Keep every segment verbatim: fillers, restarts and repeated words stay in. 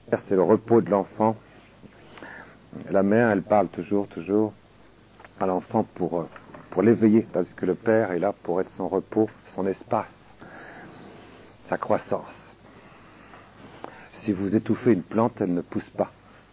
c'est le repos de l'enfant. La mère, elle parle toujours, toujours à l'enfant pour, pour l'éveiller, tandis que le père est là pour être son repos, son espace, sa croissance. Si vous étouffez une plante, elle ne pousse pas.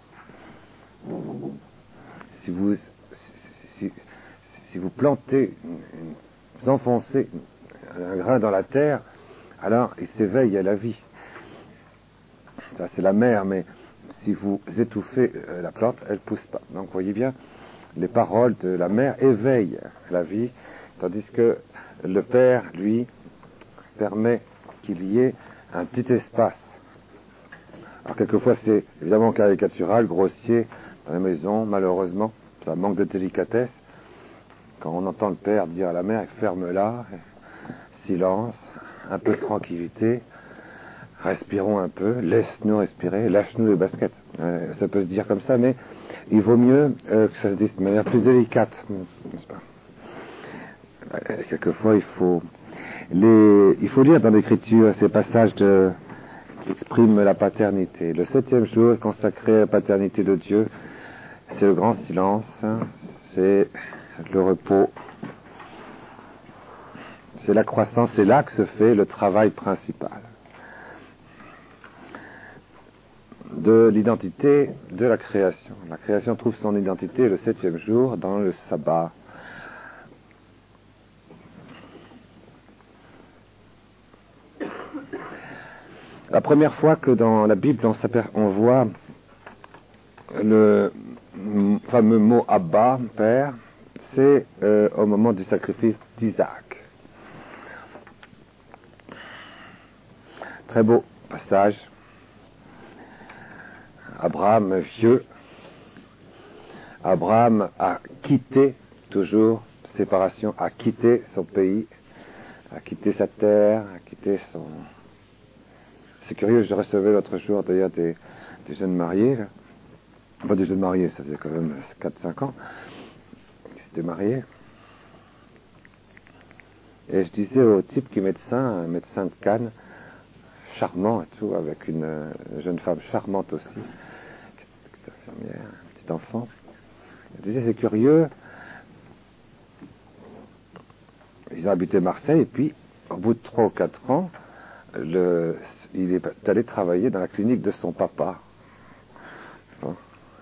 Si vous, si, si, si vous plantez, vous enfoncez un grain dans la terre, alors il s'éveille à la vie. Ça, c'est la mère, mais si vous étouffez la plante, elle ne pousse pas. Donc, vous voyez bien, les paroles de la mère éveillent la vie, tandis que le père, lui, permet qu'il y ait un petit espace. Alors, quelquefois, c'est évidemment caricatural, grossier, dans la maison, malheureusement, ça manque de délicatesse. Quand on entend le père dire à la mère, ferme-la, silence, un peu de tranquillité, respirons un peu, laisse-nous respirer, lâche-nous les baskets. Euh, ça peut se dire comme ça, mais il vaut mieux euh, que ça se dise de manière plus délicate, n'est-ce pas? euh, Quelquefois, il faut les, il faut lire dans l'Écriture ces passages de, qui expriment la paternité. Le septième jour est consacré à la paternité de Dieu. C'est le grand silence, hein, c'est le repos, c'est la croissance, c'est là que se fait le travail principal de l'identité de la création. La création trouve son identité le septième jour dans le sabbat. La première fois que dans la Bible on, on voit le fameux mot Abba, Père, c'est euh, au moment du sacrifice d'Isaac. Très beau passage. Abraham vieux, Abraham a quitté, toujours, séparation, a quitté son pays, a quitté sa terre, a quitté son... C'est curieux, je recevais l'autre jour d'ailleurs des, des jeunes mariés, là. Pas des jeunes mariés, ça faisait quand même quatre cinq ans qu'ils s'étaient mariés. Et je disais au type qui est médecin, un médecin de Cannes, charmant et tout, avec une euh, jeune femme charmante aussi, qui est infirmière, un petit enfant. Je disais, c'est curieux, ils ont habité Marseille, et puis, au bout de trois ou quatre ans, le, il est allé travailler dans la clinique de son papa. Bon.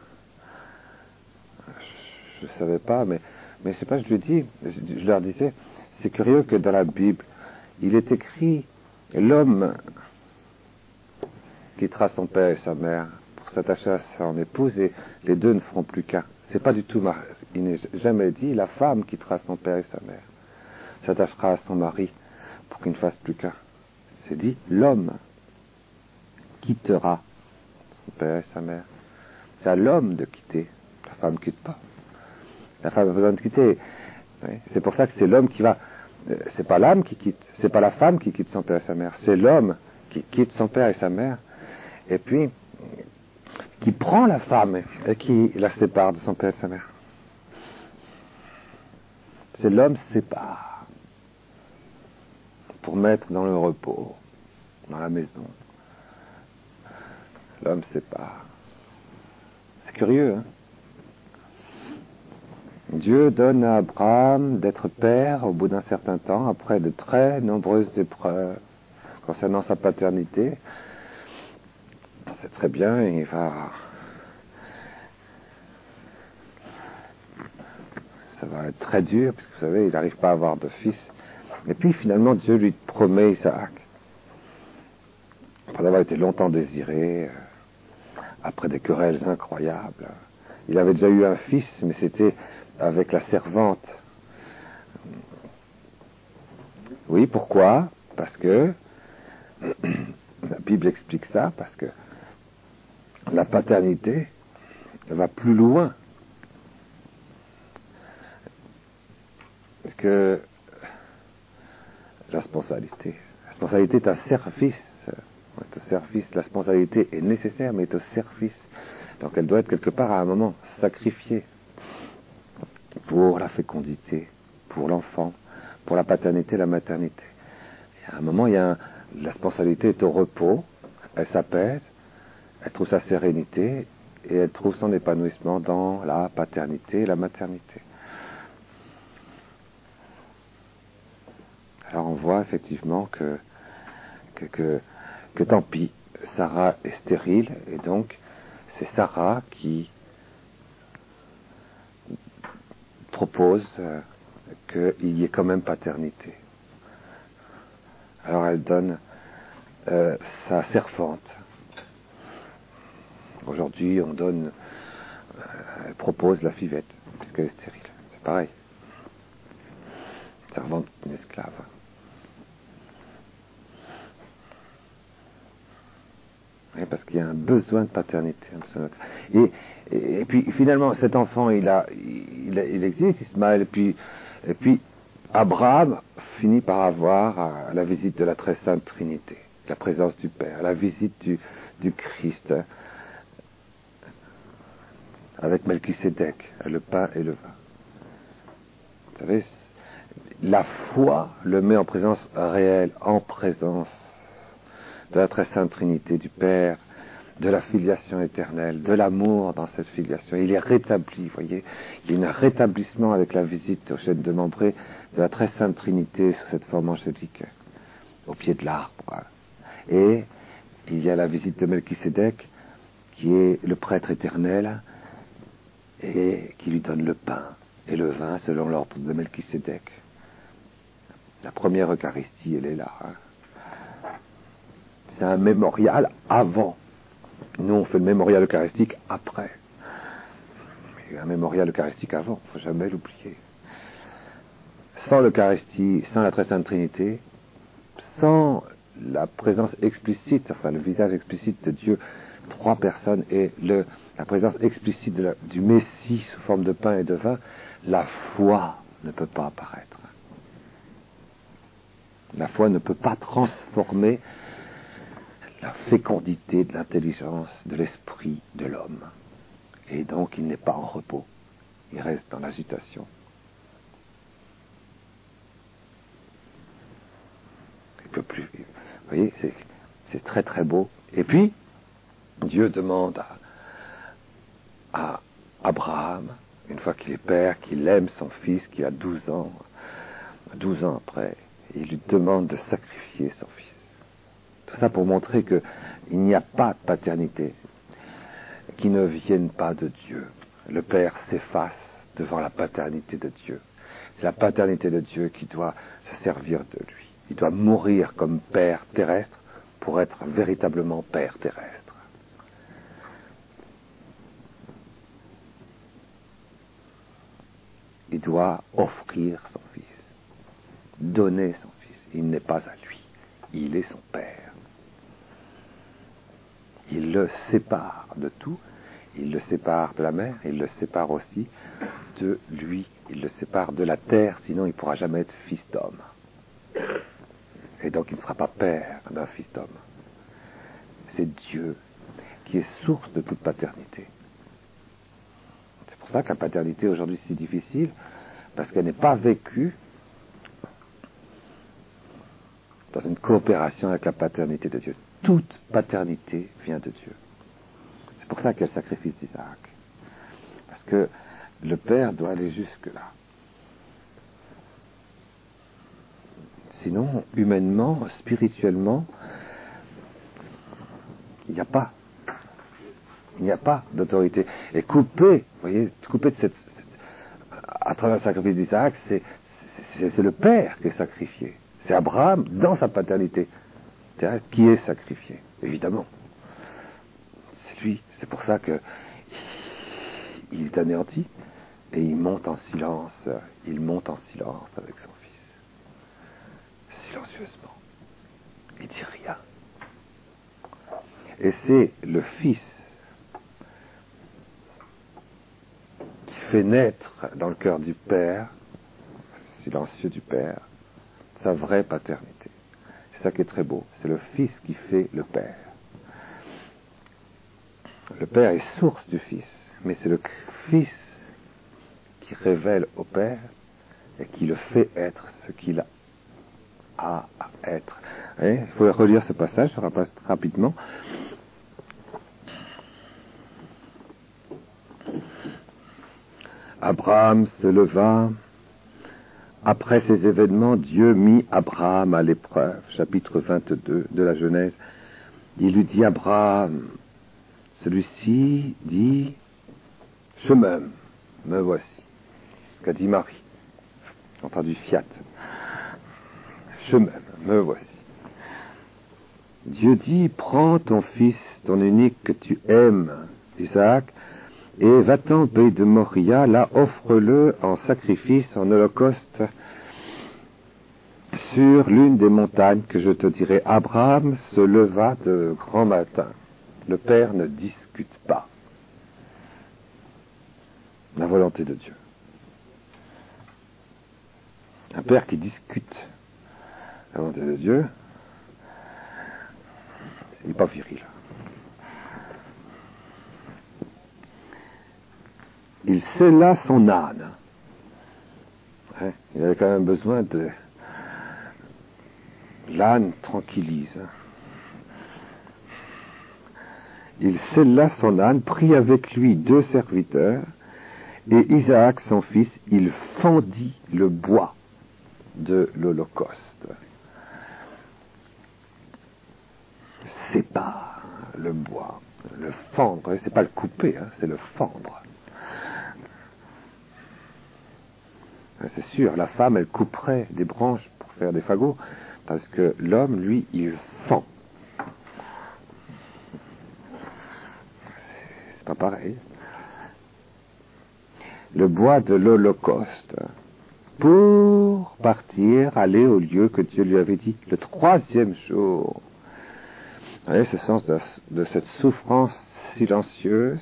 Je ne savais pas, mais, mais je sais pas, je lui dis, je, je leur disais, c'est curieux que dans la Bible, il est écrit, l'homme quittera son père et sa mère pour s'attacher à son épouse et les deux ne feront plus qu'un. C'est pas du tout, il n'est jamais dit, la femme quittera son père et sa mère, s'attachera à son mari pour qu'il ne fasse plus qu'un. C'est dit, l'homme quittera son père et sa mère. C'est à l'homme de quitter, la femme ne quitte pas. La femme a besoin de quitter. Oui. C'est pour ça que c'est l'homme qui va... Euh, c'est pas l'âme qui quitte, c'est pas la femme qui quitte son père et sa mère, c'est l'homme qui quitte son père et sa mère, et puis qui prend la femme et qui la sépare de son père et de sa mère. C'est l'homme sépare pour mettre dans le repos, dans la maison. L'homme sépare. C'est curieux, hein? Dieu donne à Abraham d'être père au bout d'un certain temps, après de très nombreuses épreuves concernant sa paternité. C'est très bien, il va... Ça va être très dur, puisque vous savez, il n'arrive pas à avoir de fils. Et puis finalement, Dieu lui promet Isaac. Après avoir été longtemps désiré, après des querelles incroyables. Il avait déjà eu un fils, mais c'était avec la servante. Oui, pourquoi? Parce que la Bible explique ça, parce que la paternité va plus loin. Parce que la responsabilité, la responsabilité est un service. Est au service. La responsabilité est nécessaire, mais est au service. Donc elle doit être quelque part à un moment sacrifiée pour la fécondité, pour l'enfant, pour la paternité, la maternité. Et à un moment, il y a un, la responsabilité est au repos, elle s'apaise, elle trouve sa sérénité et elle trouve son épanouissement dans la paternité et la maternité. Alors on voit effectivement que, que, que, que tant pis, Sarah est stérile, et donc c'est Sarah qui propose euh, qu'il y ait quand même paternité. Alors elle donne euh, sa servante. Aujourd'hui on donne, euh, elle propose la fivette, puisqu'elle est stérile. C'est pareil. Servante, une esclave. Oui, parce qu'il y a un besoin de paternité. Et, et, et puis finalement, cet enfant, il, a, il, il existe, Ismaël, et puis, et puis Abraham finit par avoir à la visite de la très sainte Trinité, la présence du Père, la visite du, du Christ, hein, avec Melchisédek, le pain et le vin. Vous savez, la foi le met en présence réelle, en présence de la très sainte Trinité, du Père, de la filiation éternelle, de l'amour dans cette filiation. Il est rétabli, vous voyez, il y a un rétablissement avec la visite au chêne de Mambré de la très sainte Trinité sous cette forme angélique, au pied de l'arbre. Et il y a la visite de Melchisédek, qui est le prêtre éternel, et qui lui donne le pain et le vin selon l'ordre de Melchisédek. La première Eucharistie, elle est là. Hein. C'est un mémorial avant. Nous, on fait le mémorial eucharistique après. Mais un mémorial eucharistique avant, il ne faut jamais l'oublier. Sans l'Eucharistie, sans la très sainte Trinité, sans la présence explicite, enfin le visage explicite de Dieu, trois personnes, et le, la présence explicite de la, du Messie sous forme de pain et de vin, la foi ne peut pas apparaître. La foi ne peut pas transformer la fécondité de l'intelligence, de l'esprit de l'homme. Et donc il n'est pas en repos. Il reste dans l'agitation. Il ne peut plus vivre. Vous voyez, c'est, c'est très très beau. Et puis, Dieu demande à, à Abraham, une fois qu'il est père, qu'il aime son fils qui a douze ans, douze ans après, il lui demande de sacrifier son fils. Tout ça pour montrer qu'il n'y a pas de paternité qui ne vienne pas de Dieu. Le Père s'efface devant la paternité de Dieu. C'est la paternité de Dieu qui doit se servir de lui. Il doit mourir comme Père terrestre pour être véritablement Père terrestre. Il doit offrir son fils, donner son fils. Il n'est pas à lui, il est son Père. Il le sépare de tout, il le sépare de la mer, il le sépare aussi de lui, il le sépare de la terre, sinon il ne pourra jamais être fils d'homme. Et donc il ne sera pas père d'un fils d'homme. C'est Dieu qui est source de toute paternité. C'est pour ça que la paternité aujourd'hui est si difficile, parce qu'elle n'est pas vécue dans une coopération avec la paternité de Dieu. Toute paternité vient de Dieu. C'est pour ça qu'il y a le sacrifice d'Isaac. Parce que le Père doit aller jusque-là. Sinon, humainement, spirituellement, il n'y a pas. Il n'y a pas d'autorité. Et coupé, vous voyez, coupé de cette, cette, à travers le sacrifice d'Isaac, c'est, c'est, c'est le Père qui est sacrifié. C'est Abraham, dans sa paternité terrestre, qui est sacrifié, évidemment. C'est lui. C'est pour ça que il est anéanti et il monte en silence. Il monte en silence avec son fils. Silencieusement. Il dit rien. Et c'est le Fils qui fait naître dans le cœur du Père, silencieux du Père, sa vraie paternité. C'est ça qui est très beau. C'est le Fils qui fait le Père. Le Père est source du Fils, mais c'est le Fils qui révèle au Père et qui le fait être ce qu'il a à être. Et il faut relire ce passage, je repasse rapidement. Abraham se leva. Après ces événements, Dieu mit Abraham à l'épreuve. Chapitre vingt-deux de la Genèse. Il lui dit, Abraham, celui-ci dit, je m'aime, me voici. Ce qu'a dit Marie. J'ai entendu fiat. Je m'aime, me voici. Dieu dit, prends ton fils, ton unique que tu aimes, Isaac, et va-t'en au pays de Moria, là offre-le en sacrifice, en holocauste, sur l'une des montagnes que je te dirai. Abraham se leva de grand matin. Le Père ne discute pas la volonté de Dieu. Un Père qui discute la volonté de Dieu, il n'est pas viril. Il sella son âne. Ouais, il avait quand même besoin de... L'âne tranquillise. Il sella son âne, prit avec lui deux serviteurs, et Isaac, son fils, il fendit le bois de l'Holocauste. Sépare le bois, le fendre, c'est pas le couper, hein, c'est le fendre. C'est sûr, la femme, elle couperait des branches pour faire des fagots, parce que l'homme, lui, il fend. C'est pas pareil. Le bois de l'Holocauste, pour partir, aller au lieu que Dieu lui avait dit, le troisième jour. Vous voyez ce sens de, de cette souffrance silencieuse.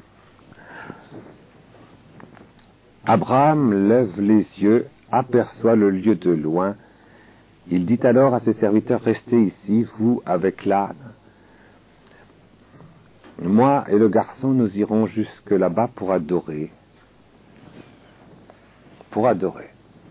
Abraham lève les yeux, aperçoit le lieu de loin. Il dit alors à ses serviteurs, restez ici, vous avec l'âne. Moi et le garçon, nous irons jusque là-bas pour adorer. Pour adorer.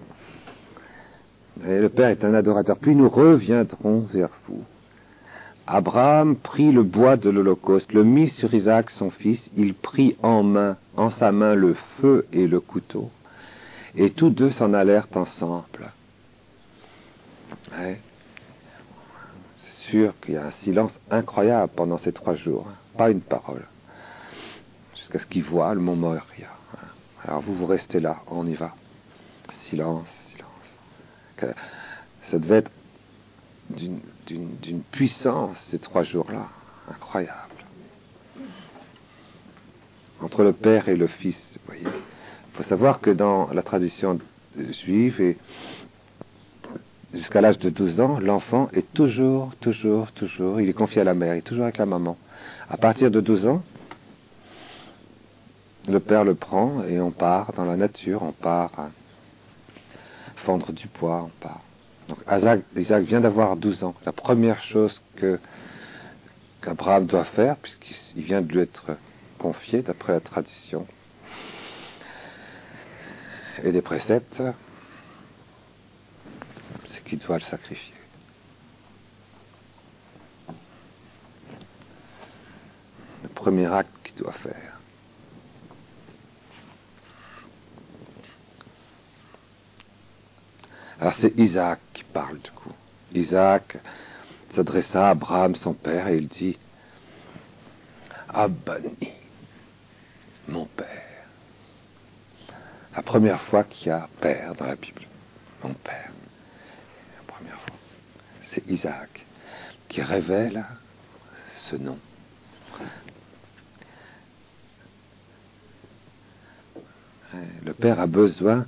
Et le Père est un adorateur. Puis nous reviendrons vers vous. Abraham prit le bois de l'Holocauste, le mit sur Isaac son fils, il prit en main, en sa main le feu et le couteau, et tous deux s'en allèrent ensemble. Ouais. C'est sûr qu'il y a un silence incroyable pendant ces trois jours, hein. Pas une parole, jusqu'à ce qu'ils voient le mont Moria. Alors vous, vous restez là, on y va. Silence, silence. Ça devait être D'une, d'une, d'une puissance ces trois jours-là, incroyable. Entre le Père et le Fils, vous voyez. Il faut savoir que dans la tradition juive, et jusqu'à l'âge de douze ans, l'enfant est toujours, toujours, toujours, il est confié à la mère, il est toujours avec la maman. À partir de douze ans, le Père le prend et on part dans la nature, on part à fendre du bois, on part. Donc Isaac, Isaac vient d'avoir douze ans. La première chose que qu'Abraham doit faire, puisqu'il vient de lui être confié d'après la tradition et les préceptes, c'est qu'il doit le sacrifier. Le premier acte qu'il doit faire. Alors c'est Isaac qui parle du coup. Isaac s'adressa à Abraham, son père, et il dit, Abani, mon père. La première fois qu'il y a père dans la Bible, mon père. La première fois. C'est Isaac qui révèle ce nom. Le père a besoin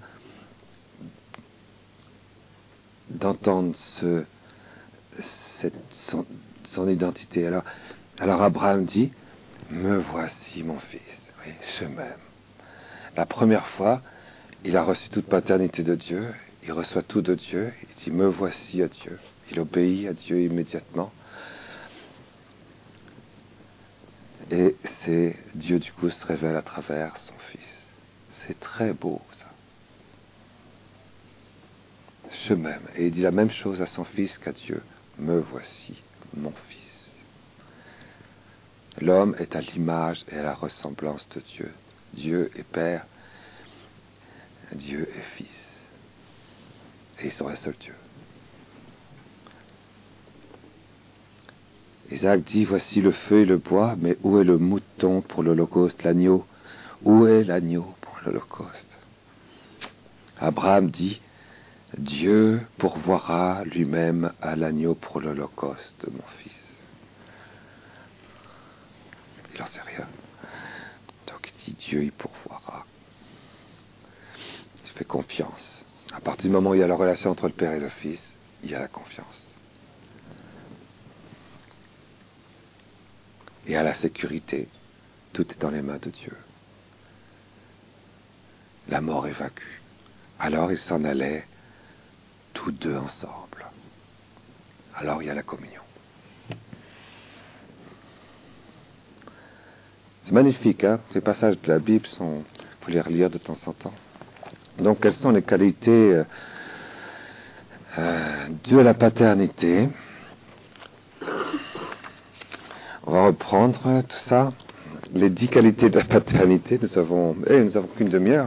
d'entendre ce, cette, son, son identité. Alors, alors Abraham dit, me voici mon fils, oui, je m'aime. La première fois, il a reçu toute paternité de Dieu, il reçoit tout de Dieu, il dit, me voici à Dieu. Il obéit à Dieu immédiatement. Et c'est Dieu, du coup, se révèle à travers son fils. C'est très beau, ça. Je m'aime. Et il dit la même chose à son fils qu'à Dieu. Me voici, mon fils. L'homme est à l'image et à la ressemblance de Dieu. Dieu est Père. Dieu est Fils. Et ils sont un seul Dieu. Isaac dit, voici le feu et le bois, mais où est le mouton pour l'holocauste, l'agneau? Où est l'agneau pour l'holocauste? Abraham dit, Dieu pourvoira lui-même à l'agneau pour l'holocauste, mon fils. Il n'en sait rien. Donc il dit, Dieu, il pourvoira. Il fait confiance. À partir du moment où il y a la relation entre le Père et le Fils, il y a la confiance. Et à la sécurité, tout est dans les mains de Dieu. La mort est vaincue. Alors ils s'en allaient tous deux ensemble. Alors il y a la communion. C'est magnifique, hein? Ces passages de la Bible sont, il faut les relire de temps en temps. Donc quelles sont les qualités euh, euh, de la paternité? On va reprendre tout ça. Les dix qualités de la paternité. Nous avons, eh, nous avons qu'une demi-heure.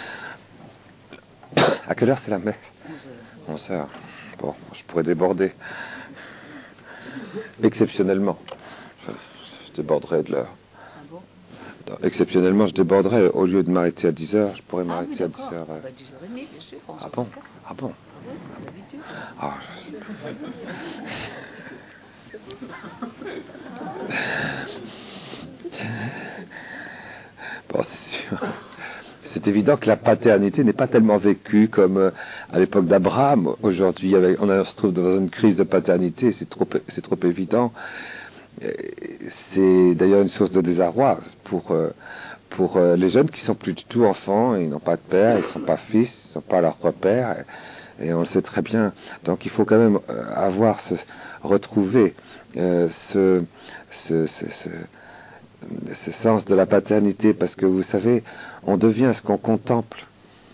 Hein. À quelle heure c'est la messe? onze heures. Bon, je pourrais déborder. Exceptionnellement. Je, je déborderai de l'heure. Ah bon? Non, exceptionnellement, je déborderai. Au lieu de m'arrêter à dix heures, je pourrais m'arrêter ah, à dix heures. Bah, dix heures trente, bien sûr. Ah bon? Ah bon? Ah oui, comme d'habitude. Ah, je... Bon, c'est sûr. C'est évident que la paternité n'est pas tellement vécue comme euh, à l'époque d'Abraham. Aujourd'hui, avec, on, a, on se trouve dans une crise de paternité, c'est trop, c'est trop évident. C'est d'ailleurs une source de désarroi pour, euh, pour euh, les jeunes qui sont plus du tout enfants, ils n'ont pas de père, ils ne sont pas fils, ils ne sont pas leur propre père, et, et on le sait très bien. Donc il faut quand même euh, avoir ce, retrouver euh, ce, ce, ce, ce ce sens de la paternité, parce que vous savez, on devient ce qu'on contemple.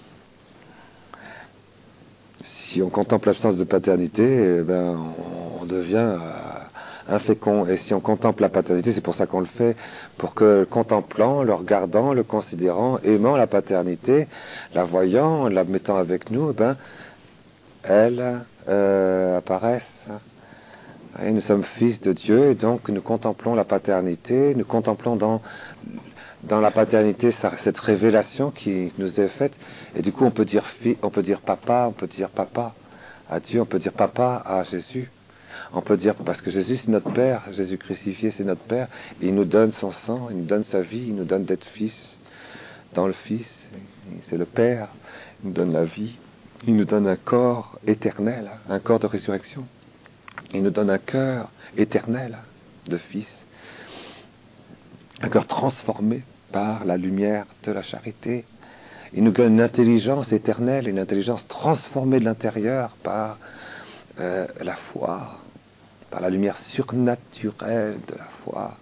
Si on contemple l'absence de paternité, eh ben, on, on devient euh, infécond. Et si on contemple la paternité, c'est pour ça qu'on le fait, pour que contemplant, le regardant, le considérant, aimant la paternité, la voyant, la mettant avec nous, eh ben, elle euh, apparaisse. Et nous sommes fils de Dieu, et donc nous contemplons la paternité, nous contemplons dans, dans la paternité cette révélation qui nous est faite, et du coup on peut dire fi, on peut dire papa, on peut dire papa à Dieu, on peut dire papa à Jésus, on peut dire, parce que Jésus c'est notre Père, Jésus crucifié c'est notre Père, et il nous donne son sang, il nous donne sa vie, il nous donne d'être fils dans le Fils, c'est le Père, il nous donne la vie, il nous donne un corps éternel, un corps de résurrection. Il nous donne un cœur éternel de fils, un cœur transformé par la lumière de la charité. Il nous donne une intelligence éternelle, une intelligence transformée de l'intérieur par euh, la foi, par la lumière surnaturelle de la foi.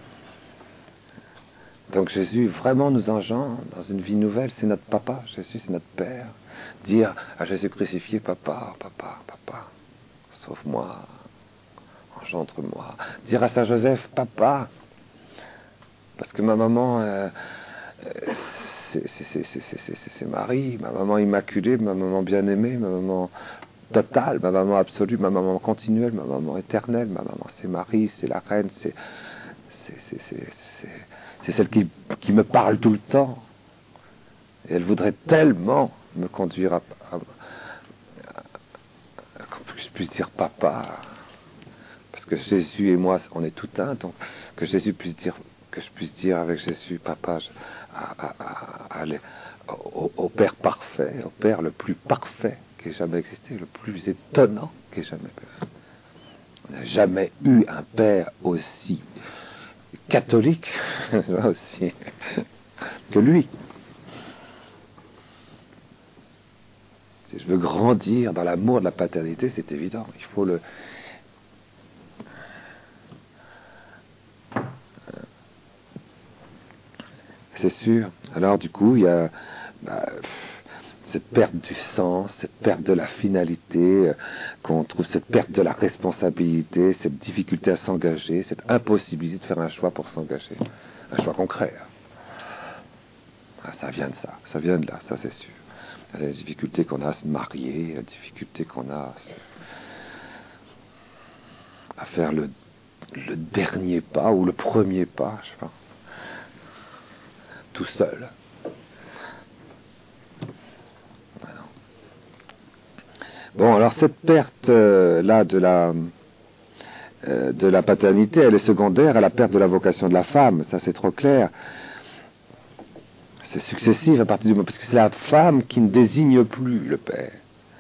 Donc Jésus vraiment nous engendre dans une vie nouvelle, c'est notre papa, Jésus c'est notre Père. Dire à Jésus crucifié, papa, papa, papa, sauve-moi. Engendre-moi. Dire à Saint Joseph, papa, parce que ma maman, euh, c'est, c'est, c'est, c'est, c'est, c'est Marie, ma maman immaculée, ma maman bien-aimée, ma maman totale, ma maman absolue, ma maman continuelle, ma maman éternelle, ma maman c'est Marie, c'est la reine, c'est, c'est, c'est, c'est, c'est, c'est celle qui, qui me parle tout le temps. Et elle voudrait tellement me conduire à, à, à, à que je puisse dire papa. Parce que Jésus et moi, on est tout un, donc que Jésus puisse dire, que je puisse dire avec Jésus, papa, je, à, à, à, à, au, au Père parfait, au Père le plus parfait qui ait jamais existé, le plus étonnant qui ait jamais existé. On n'a jamais eu un Père aussi catholique, aussi que lui. Si je veux grandir dans l'amour de la paternité, c'est évident, il faut le c'est sûr. Alors du coup, il y a bah, cette perte du sens, cette perte de la finalité, euh, qu'on trouve cette perte de la responsabilité, cette difficulté à s'engager, cette impossibilité de faire un choix pour s'engager. Un choix concret. Hein. Ah, ça vient de ça, ça vient de là, ça c'est sûr. la difficulté qu'on a à se marier, la difficulté qu'on a à, se, à faire le, le dernier pas ou le premier pas, je sais pas, tout seul. Voilà. Bon, alors cette perte euh, là de la euh, de la paternité, elle est secondaire à la perte de la vocation de la femme, ça c'est trop clair. C'est successif à partir du moment, parce que c'est la femme qui ne désigne plus le père.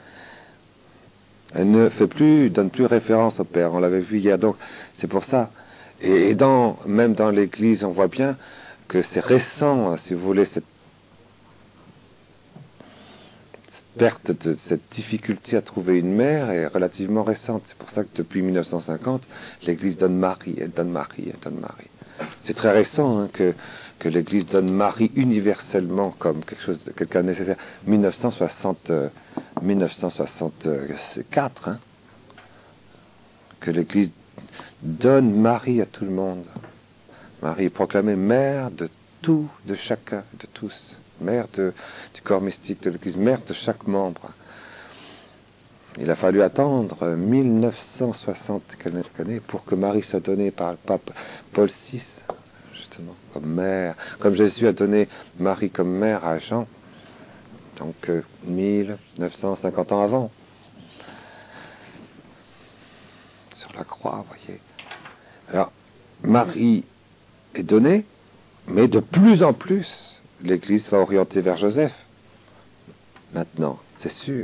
Elle ne fait plus, donne plus référence au père. On l'avait vu hier, donc c'est pour ça. Et, et dans, même dans l'Église, on voit bien que c'est récent, si vous voulez, cette, cette perte de cette difficulté à trouver une mère est relativement récente. C'est pour ça que depuis mille neuf cent cinquante, l'Église donne Marie, elle donne Marie, elle donne Marie. C'est très récent hein, que, que l'Église donne Marie universellement comme quelque chose de quelqu'un nécessaire. mille neuf cent soixante, euh, mille neuf cent soixante-quatre, hein, que l'Église donne Marie à tout le monde. Marie est proclamée mère de tout, de chacun, de tous. Mère de, du corps mystique de l'Église, mère de chaque membre. Il a fallu attendre mille neuf cent soixante années pour que Marie soit donnée par le pape Paul six, justement, comme mère. Comme Jésus a donné Marie comme mère à Jean, donc euh, mille neuf cent cinquante ans avant. Sur la croix, vous voyez. Alors, Marie est donnée, mais de plus en plus, l'Église va orienter vers Joseph. Maintenant, c'est sûr.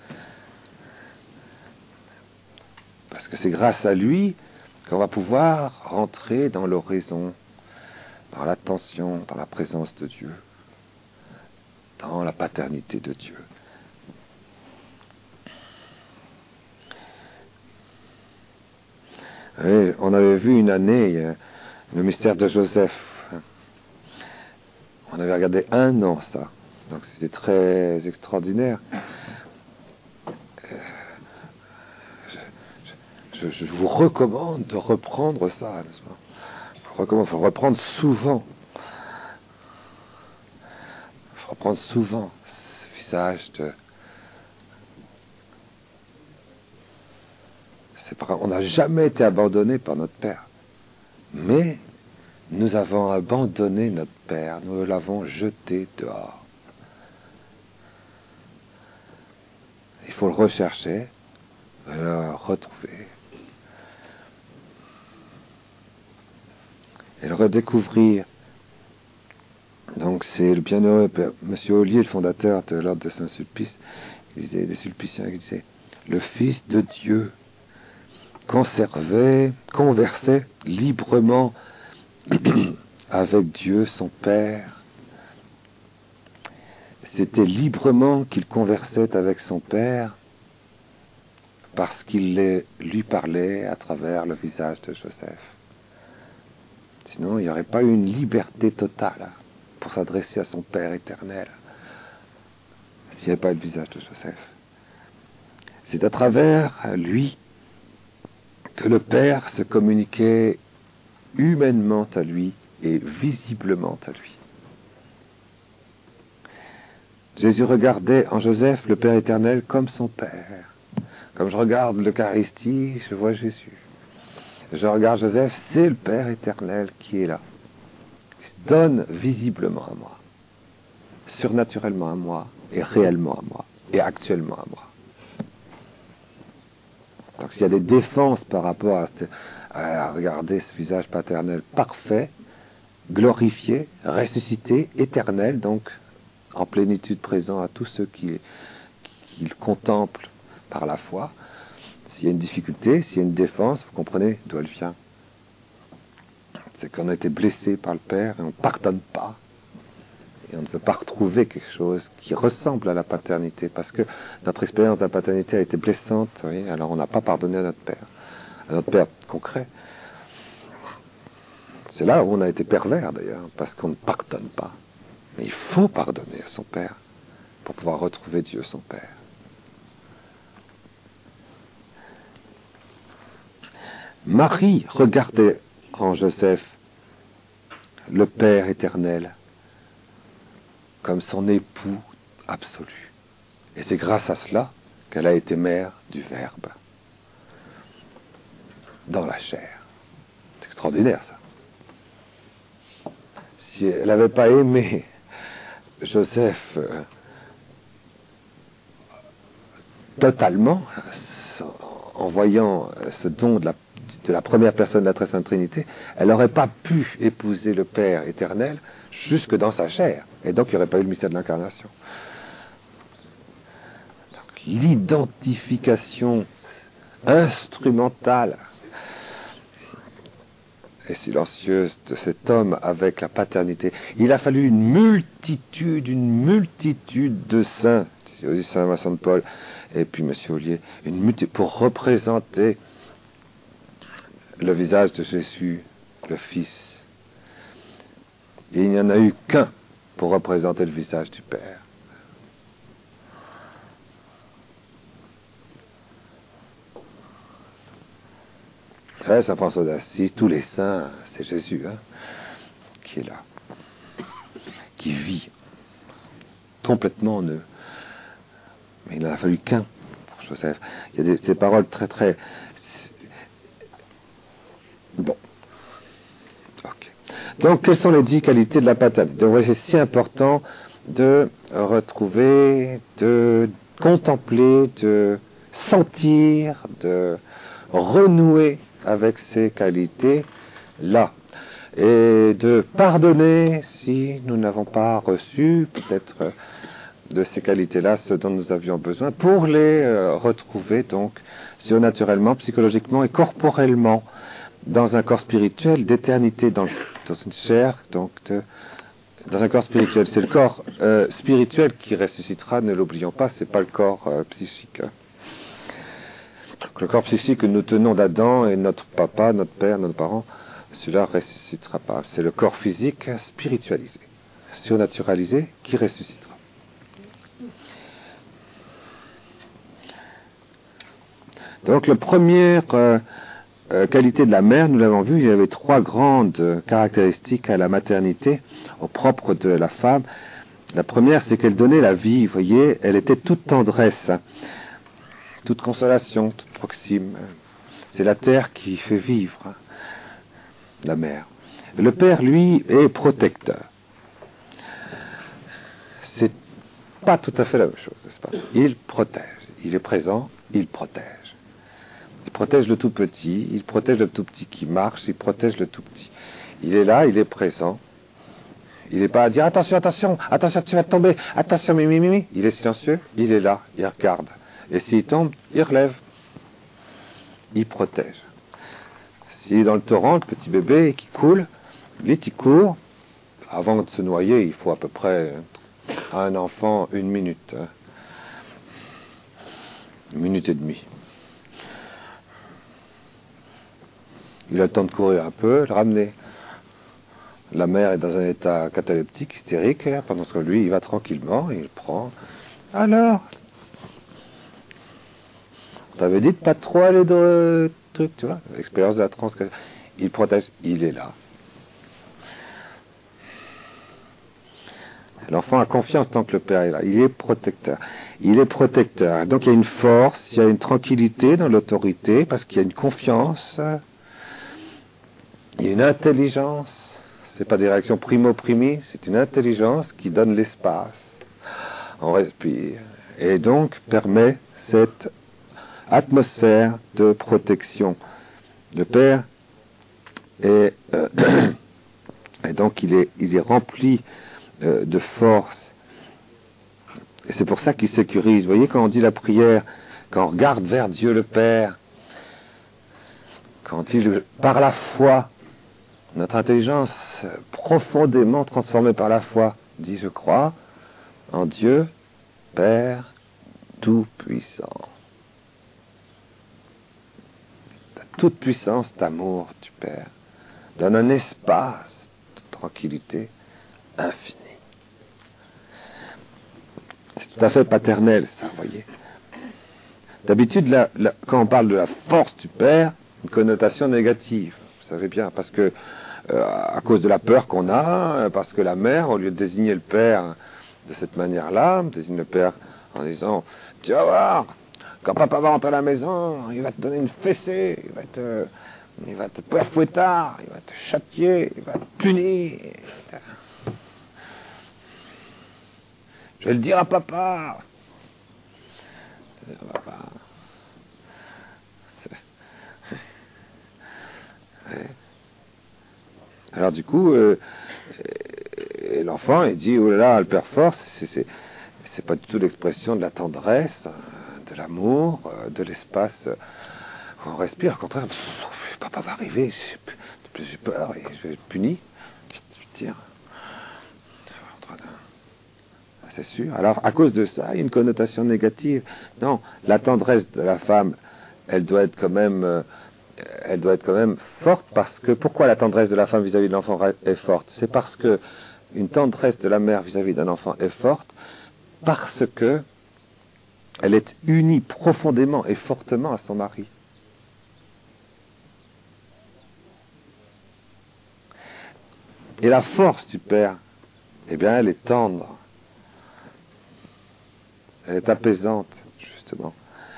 Parce que c'est grâce à lui qu'on va pouvoir rentrer dans l'horizon, dans l'attention, dans la présence de Dieu, dans la paternité de Dieu. Et on avait vu une année le mystère de Joseph. On avait regardé un an ça, donc c'était très extraordinaire. Je, je vous recommande de reprendre ça, n'est-ce pas? Je vous recommande, il faut reprendre souvent. Il faut reprendre souvent ce visage de... C'est pas, on n'a jamais été abandonné par notre Père. Mais nous avons abandonné notre Père, nous l'avons jeté dehors. Il faut le rechercher, le retrouver. Et le redécouvrir. Donc c'est le bienheureux Monsieur Ollier, le fondateur de l'ordre de Saint-Sulpice, qui disait, des Sulpiciens, qui disait, le Fils de Dieu conservait, conversait librement avec Dieu, son Père. C'était librement qu'il conversait avec son Père parce qu'il les, lui parlait à travers le visage de Joseph. Sinon, il n'y aurait pas eu une liberté totale pour s'adresser à son Père éternel s'il n'y avait pas eu le visage de Joseph. C'est à travers lui que le Père se communiquait humainement à lui et visiblement à lui. Jésus regardait en Joseph le Père éternel comme son Père. Comme je regarde l'Eucharistie, je vois Jésus. Je regarde Joseph, c'est le Père éternel qui est là, qui se donne visiblement à moi, surnaturellement à moi, et réellement à moi, et actuellement à moi. Donc s'il y a des défenses par rapport à, cette, à regarder ce visage paternel parfait, glorifié, ressuscité, éternel, donc en plénitude présent à tous ceux qui, qui le contemplent par la foi, s'il y a une difficulté, s'il y a une défense, vous comprenez d'où elle vient. C'est qu'on a été blessé par le Père et on ne pardonne pas. Et on ne peut pas retrouver quelque chose qui ressemble à la paternité, parce que notre expérience de la paternité a été blessante, oui, alors on n'a pas pardonné à notre Père, à notre Père concret. C'est là où on a été pervers d'ailleurs, parce qu'on ne pardonne pas. Mais il faut pardonner à son Père pour pouvoir retrouver Dieu son Père. Marie regardait en Joseph le Père éternel comme son époux absolue. Et c'est grâce à cela qu'elle a été mère du Verbe dans la chair. C'est extraordinaire, ça. Si elle n'avait pas aimé Joseph euh, totalement, en voyant ce don de la, de la première personne de la Très Sainte Trinité, elle n'aurait pas pu épouser le Père éternel jusque dans sa chair. Et donc, il n'y aurait pas eu le mystère de l'incarnation. L'identification instrumentale et silencieuse de cet homme avec la paternité. Il a fallu une multitude, une multitude de saints, Saint Vincent de Paul et puis Monsieur Ollier, une multitude pour représenter le visage de Jésus, le Fils. Et il n'y en a eu qu'un pour représenter le visage du Père. Très Saint François d'Assise, tous les saints, c'est Jésus, hein, qui est là, qui vit complètement en eux. Mais il n'en a fallu qu'un pour Joseph. Il y a des, ces paroles très très... Bon. Ok. Donc, quelles sont les dix qualités de la paternité? Donc, c'est si important de retrouver, de contempler, de sentir, de renouer avec ces qualités-là. Et de pardonner si nous n'avons pas reçu peut-être de ces qualités-là ce dont nous avions besoin pour les euh, retrouver donc surnaturellement, psychologiquement et corporellement dans un corps spirituel d'éternité, dans, dans une chair, donc de, dans un corps spirituel. C'est le corps euh, spirituel qui ressuscitera, ne l'oublions pas, c'est pas le corps euh, psychique. Hein. Le corps psychique que nous tenons d'Adam et notre papa, notre père, notre parent, celui-là ne ressuscitera pas. C'est le corps physique spiritualisé, surnaturalisé, qui ressuscitera. Donc, la première euh, euh, qualité de la mère, nous l'avons vu, il y avait trois grandes euh, caractéristiques à la maternité, au propre de la femme. La première, c'est qu'elle donnait la vie, vous voyez, elle était toute tendresse, hein, toute consolation, toute proxime. C'est la terre qui fait vivre, hein, la mère. Le père, lui, est protecteur. C'est pas tout à fait la même chose, n'est-ce pas? Il protège, il est présent, il protège. Il protège le tout petit, il protège le tout petit qui marche, il protège le tout petit. Il est là, il est présent. Il n'est pas à dire attention, attention, attention, tu vas tomber, attention, mimi, mimi. Il est silencieux, il est là, il regarde. Et s'il tombe, il relève. Il protège. S'il est dans le torrent, le petit bébé qui coule, vite il court. Avant de se noyer, il faut à peu près à un enfant une minute. Une minute et demie. Il a le temps de courir un peu, le ramener. La mère est dans un état cataleptique, hystérique, pendant que lui, il va tranquillement, il prend. Alors, on t'avait dit de pas trop aller de trucs, tu vois, l'expérience de la transe. Il protège, il est là. L'enfant a confiance tant que le père est là. Il est protecteur. Il est protecteur. Donc il y a une force, il y a une tranquillité dans l'autorité, parce qu'il y a une confiance. Il y a une intelligence, c'est pas des réactions primo-primi, c'est une intelligence qui donne l'espace. On respire. Et donc permet cette atmosphère de protection. Le Père est, euh, et donc il est, il est rempli euh, de force. Et c'est pour ça qu'il sécurise. Vous voyez, quand on dit la prière, quand on regarde vers Dieu le Père, quand il, par la foi, notre intelligence profondément transformée par la foi dit je crois en Dieu, Père tout-puissant. La toute puissance d'amour du Père donne un espace de tranquillité infini. C'est tout à fait paternel, ça, vous voyez. D'habitude, la, la, quand on parle de la force du Père, une connotation négative. Vous savez bien, parce que, euh, à cause de la peur qu'on a, parce que la mère, au lieu de désigner le père de cette manière-là, désigne le père en disant « Tu vas voir, quand papa va rentrer à la maison, il va te donner une fessée, il va te, il va te faire fouettard, il va te châtier, il va te punir. Je vais le dire à papa. » Je vais le dire à papa. Ouais. Alors du coup, euh, l'enfant il dit oh là là, le père fort, c'est, c'est, c'est pas du tout l'expression de la tendresse, de l'amour, de l'espace où on respire. Au contraire, pff, papa va arriver, j'ai, j'ai peur et je vais être puni. Je tire. C'est sûr. Alors à cause de ça, il y a une connotation négative. Non, la tendresse de la femme, elle doit être quand même euh, elle doit être quand même forte, parce que pourquoi la tendresse de la femme vis-à-vis de l'enfant est forte? C'est parce que une tendresse de la mère vis-à-vis d'un enfant est forte parce que elle est unie profondément et fortement à son mari. Et la force du père, eh bien, elle est tendre, elle est apaisante, justement.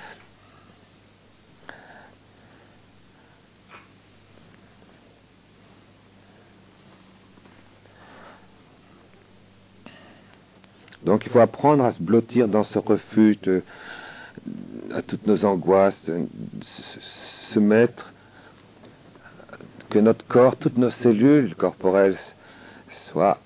Donc il faut apprendre à se blottir dans ce refuge de, à toutes nos angoisses, de, se, se mettre, que notre corps, toutes nos cellules corporelles soient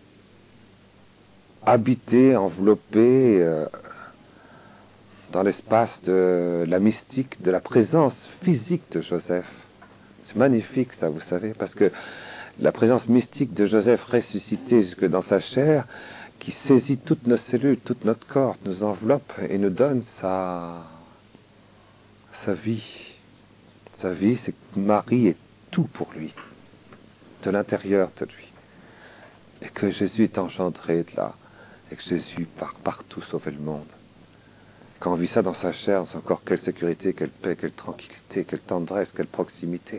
habitées, enveloppées euh, dans l'espace de la mystique, de la présence physique de Joseph. C'est magnifique ça, vous savez, parce que la présence mystique de Joseph ressuscité jusque dans sa chair, qui saisit toutes nos cellules, tout notre corps, nous enveloppe et nous donne sa, sa vie. Sa vie, c'est que Marie est tout pour lui, de l'intérieur de lui. Et que Jésus est engendré de là, et que Jésus part partout sauver le monde. Quand on vit ça dans sa chair, dans son corps, quelle sécurité, quelle paix, quelle tranquillité, quelle tendresse, quelle proximité.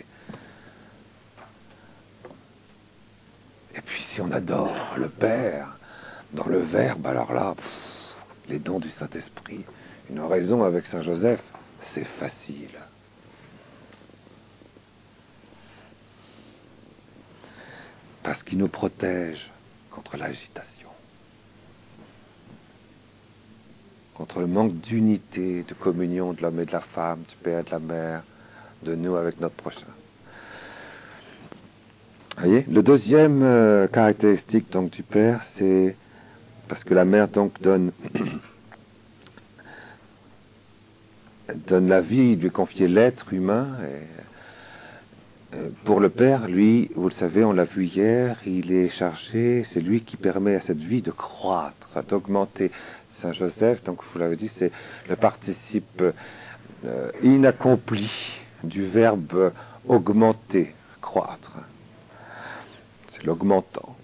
Et puis si on adore le Père, dans le Verbe, alors là, pff, les dons du Saint-Esprit, une oraison avec Saint Joseph, c'est facile. Parce qu'il nous protège contre l'agitation, contre le manque d'unité, de communion de l'homme et de la femme, du père et de la mère, de nous avec notre prochain. Voyez, le deuxième euh, caractéristique donc du père, c'est parce que la mère donc donne donne la vie, lui confier l'être humain. Et, euh, pour le père, lui, vous le savez, on l'a vu hier, il est chargé, c'est lui qui permet à cette vie de croître, d'augmenter. Saint Joseph, donc vous l'avez dit, c'est le participe euh, inaccompli du verbe augmenter, croître. C'est l'augmentant.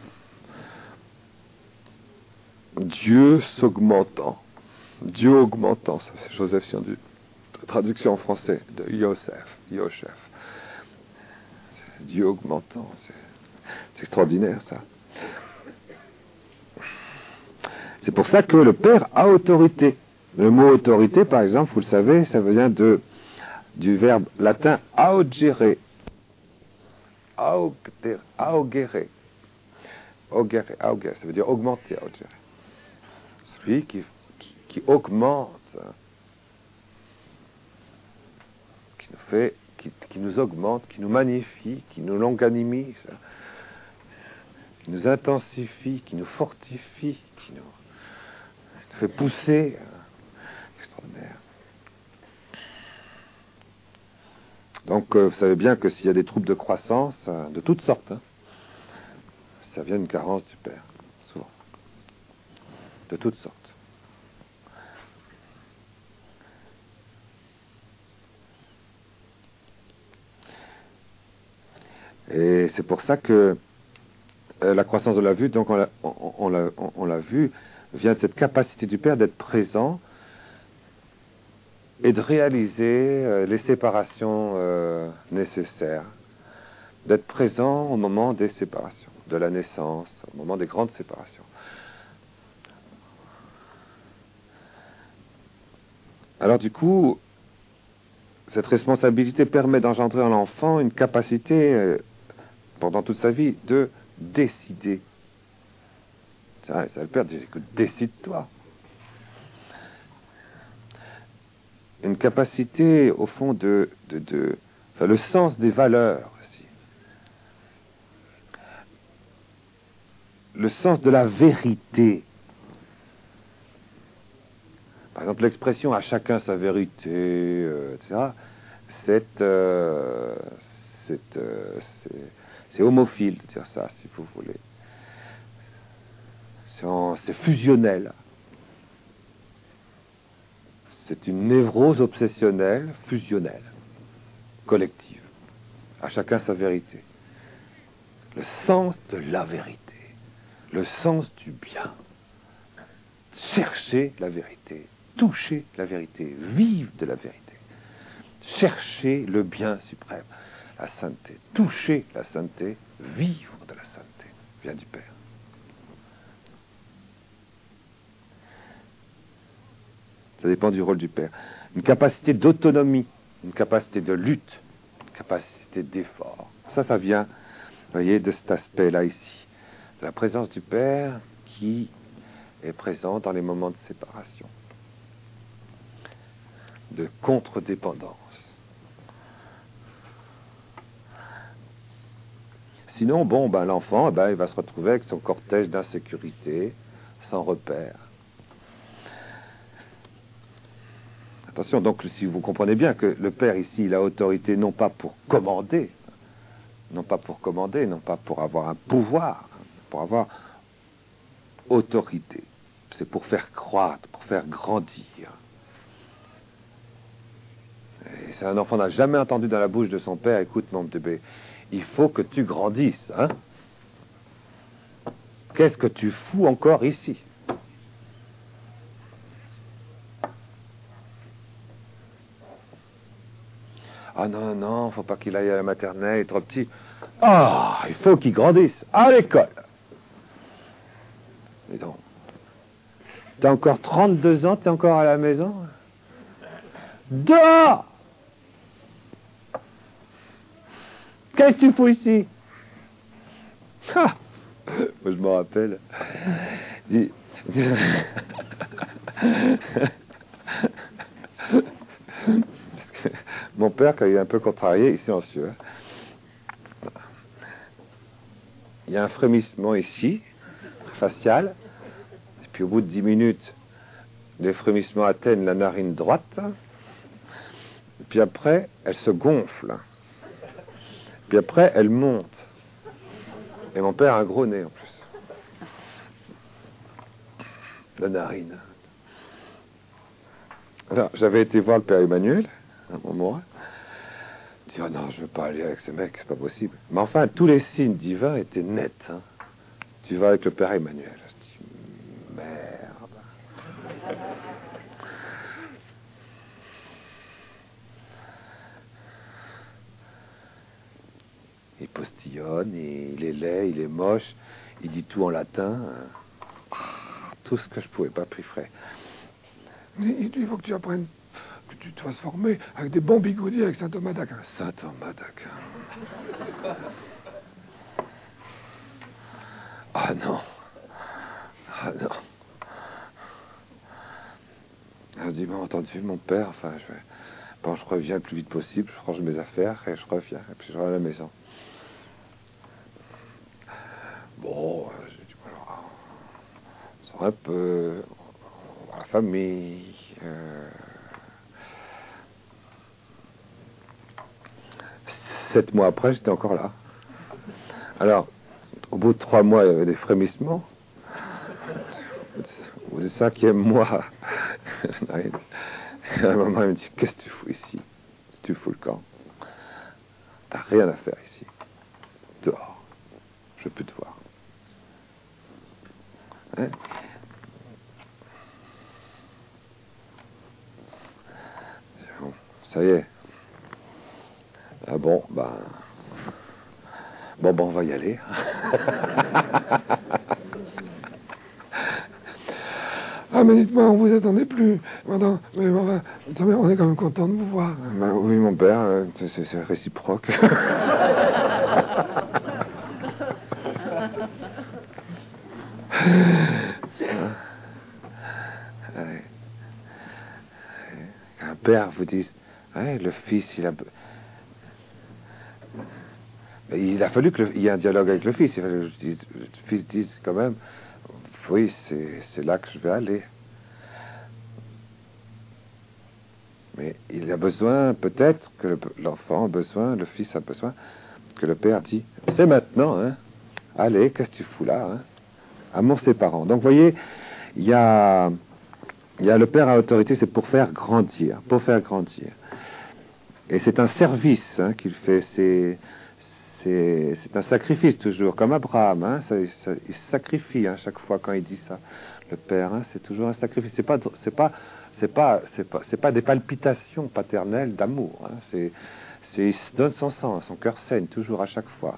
Dieu s'augmentant. Dieu augmentant, ça c'est Joseph si on dit, traduction en français de Yosef, Yosef. Dieu augmentant, c'est, c'est extraordinaire ça. C'est pour ça que le Père a autorité. Le mot autorité, par exemple, vous le savez, ça vient de, du verbe latin augere. Augere. Augere. Augere. Augere. Ça veut dire augmenter. Augere. Celui qui, qui, qui augmente, qui nous fait, qui, qui nous augmente, qui nous magnifie, qui nous longanimise, qui nous intensifie, qui nous fortifie, qui nous fait pousser. Extraordinaire. Donc, euh, vous savez bien que s'il y a des troubles de croissance, euh, de toutes sortes, hein, ça vient d'une carence du Père, souvent. De toutes sortes. Et c'est pour ça que euh, la croissance de la vue, donc on l'a, on, on l'a, on, on l'a vu, vient de cette capacité du Père d'être présent et de réaliser euh, les séparations euh, nécessaires, d'être présent au moment des séparations, de la naissance, au moment des grandes séparations. Alors du coup, cette responsabilité permet d'engendrer en l'enfant une capacité, euh, pendant toute sa vie, de décider. C'est vrai, ça le père dit, écoute, décide-toi. Une capacité, au fond, de, de, de enfin, le sens des valeurs aussi. Le sens de la vérité. Par exemple, l'expression à chacun sa vérité, euh, et cetera, c'est, euh, c'est, euh, c'est, c'est homophile de dire ça, si vous voulez. C'est, en, c'est fusionnel. C'est une névrose obsessionnelle, fusionnelle, collective. À chacun sa vérité. Le sens de la vérité. Le sens du bien. Chercher la vérité. Toucher la vérité. Vivre de la vérité. Chercher le bien suprême. La sainteté. Toucher la sainteté. Vivre de la sainteté. Vient du Père. Ça dépend du rôle du Père. Une capacité d'autonomie, une capacité de lutte, une capacité d'effort. Ça, ça vient, vous voyez, de cet aspect-là ici. De la présence du Père qui est présent dans les moments de séparation, de contre-dépendance. Sinon, bon, ben, l'enfant, ben, il va se retrouver avec son cortège d'insécurité, sans repère. Attention, donc, si vous comprenez bien que le Père, ici, il a autorité non pas pour commander, non pas pour commander, non pas pour avoir un pouvoir, pour avoir autorité. C'est pour faire croître, pour faire grandir. Et si un enfant n'a jamais entendu dans la bouche de son père, écoute mon bébé, il faut que tu grandisses, hein? Qu'est-ce que tu fous encore ici? Ah non, non, faut pas qu'il aille à la maternelle, il est trop petit. Ah, il faut qu'il grandisse à l'école. Et donc, t'as encore trente-deux ans, t'es encore à la maison? Dehors! Qu'est-ce que tu fous ici? Ah! Moi, je m'en rappelle. Dis, dis... Parce que mon père, quand il est un peu contrarié, il est silencieux. Il y a un frémissement ici, facial, et puis au bout de dix minutes, les frémissements atteignent la narine droite, et puis après, elle se gonfle. Puis après, elle monte. Et mon père a un gros nez en plus. La narine. Alors, j'avais été voir le père Emmanuel, à un moment. Il dit, oh non, je veux pas aller avec ce mec, c'est pas possible. Mais enfin, tous les signes divins étaient nets. Hein. Tu vas avec le père Emmanuel. Je dis, merde. Il postillonne, et il est laid, il est moche, il dit tout en latin. Ah, tout ce que je pouvais pas plus frais. Il il faut que tu apprennes, que tu te fasses former avec des bons bigoudis avec saint Thomas d'Aquin. saint Thomas d'Aquin. Ah non. Ah non. Je dis, bon, entendu, mon père, enfin, je vais... Bon, je reviens le plus vite possible, je range mes affaires et je reviens, et puis je reviens à la maison. Bon, j'ai dit, alors, on sort un peu, on voit la famille. Euh... Sept mois après, j'étais encore là. Alors, au bout de trois mois, il y avait des frémissements. Au bout du cinquième mois, à un moment, il me dit, qu'est-ce que tu fous ici? Tu fous le camp. T'as rien à faire ici. Dehors. Je peux te voir. Hein? Bon, ça y est. Ah bon, ben... Bon, ben, on va y aller. Ah, mais dites-moi, on vous attendait plus. Pendant... Mais enfin, on est quand même content de vous voir. Ben, oui, mon père, euh, c'est, c'est réciproque. Un père vous dit, ouais, le fils, il a... Il a fallu qu'il y ait un dialogue avec le fils. Il fallait que le fils dise quand même, oui, c'est, c'est là que je vais aller. Mais il a besoin, peut-être, que le, l'enfant a besoin, le fils a besoin, que le père dit, c'est maintenant, hein. Allez, qu'est-ce que tu fous là, hein? Amour ses parents. Donc, vous voyez, il y a, il y a le père à autorité, c'est pour faire grandir, pour faire grandir. Et c'est un service hein, qu'il fait, c'est, c'est, c'est un sacrifice toujours, comme Abraham, hein, ça, ça, il se sacrifie hein, chaque fois quand il dit ça. Le père, hein, c'est toujours un sacrifice. C'est pas, c'est pas, c'est pas, c'est pas, c'est pas des palpitations paternelles d'amour. Hein, c'est, c'est, il se donne son sang, son cœur saigne toujours à chaque fois.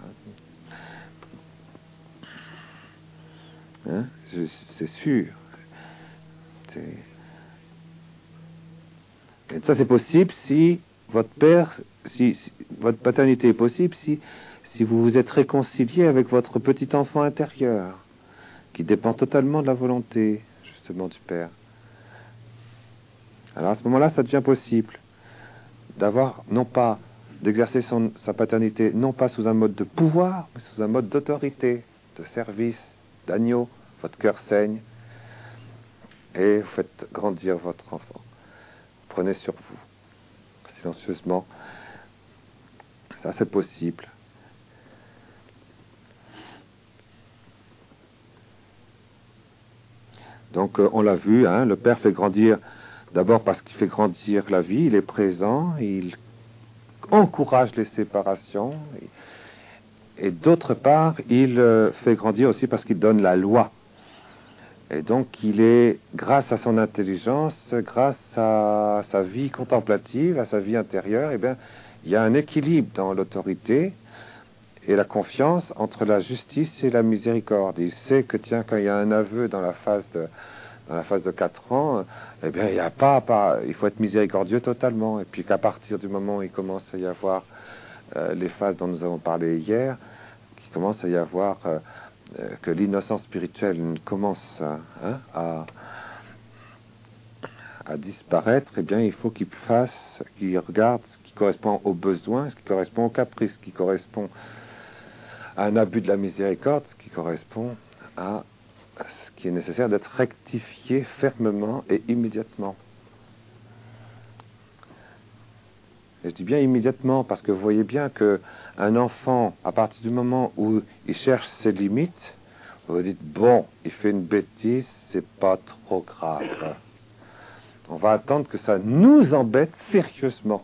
Hein. Hein, je, c'est sûr. C'est... Et ça, c'est possible si votre père, si, si votre paternité est possible si, si vous vous êtes réconcilié avec votre petit enfant intérieur, qui dépend totalement de la volonté, justement, du père. Alors à ce moment-là, ça devient possible d'avoir, non pas, d'exercer son, sa paternité, non pas sous un mode de pouvoir, mais sous un mode d'autorité, de service, d'agneau. Votre cœur saigne, et vous faites grandir votre enfant. Prenez sur vous, silencieusement. Ça, c'est possible. Donc, euh, on l'a vu, hein, le Père fait grandir, d'abord parce qu'il fait grandir la vie, il est présent, il encourage les séparations, et, et d'autre part, il euh, fait grandir aussi parce qu'il donne la loi. Et donc, il est, grâce à son intelligence, grâce à sa vie contemplative, à sa vie intérieure, eh bien, il y a un équilibre dans l'autorité et la confiance entre la justice et la miséricorde. Il sait que, tiens, quand il y a un aveu dans la phase de, dans la phase de quatre ans, eh bien, il y a pas, pas, il faut être miséricordieux totalement. Et puis qu'à partir du moment où il commence à y avoir euh, les phases dont nous avons parlé hier, qu'il commence à y avoir euh, que l'innocence spirituelle commence hein, à, à disparaître, eh bien, il faut qu'il fasse, qu'il regarde ce qui correspond aux besoins, ce qui correspond au caprice, ce qui correspond à un abus de la miséricorde, ce qui correspond à ce qui est nécessaire d'être rectifié fermement et immédiatement. Et je dis bien immédiatement parce que vous voyez bien qu'un enfant, à partir du moment où il cherche ses limites, vous dites, bon, il fait une bêtise, c'est pas trop grave. On va attendre que ça nous embête sérieusement.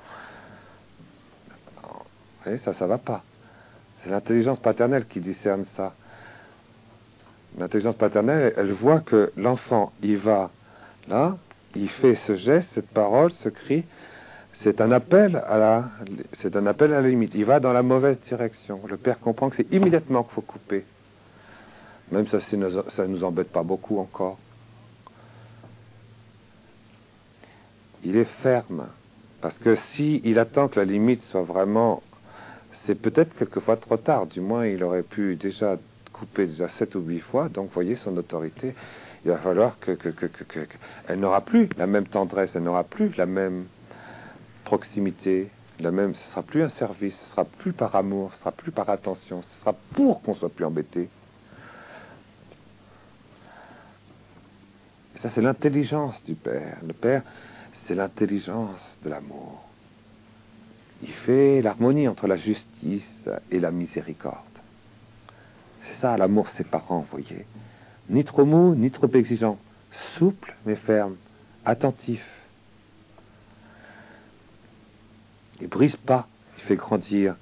Vous voyez, ça, ça va pas. C'est l'intelligence paternelle qui discerne ça. L'intelligence paternelle, elle voit que l'enfant, il va là, il fait ce geste, cette parole, ce cri, c'est un appel à la, c'est un appel à la limite. Il va dans la mauvaise direction. Le père comprend que c'est immédiatement qu'il faut couper. Même ça, ça ne nous embête pas beaucoup encore. Il est ferme. Parce que si il attend que la limite soit vraiment... C'est peut-être quelquefois trop tard. Du moins, il aurait pu déjà couper déjà sept ou huit fois. Donc, vous voyez, son autorité, il va falloir que... que, que, que, que elle n'aura plus la même tendresse, elle n'aura plus la même proximité, la même... Ce ne sera plus un service, ce ne sera plus par amour, ce ne sera plus par attention, ce sera pour qu'on soit plus embêté. Ça, c'est l'intelligence du Père. Le Père, c'est l'intelligence de l'amour. Il fait l'harmonie entre la justice et la miséricorde. C'est ça, l'amour séparant, vous voyez. Ni trop mou, ni trop exigeant. Souple, mais ferme. Attentif. Il brise pas, il fait grandir.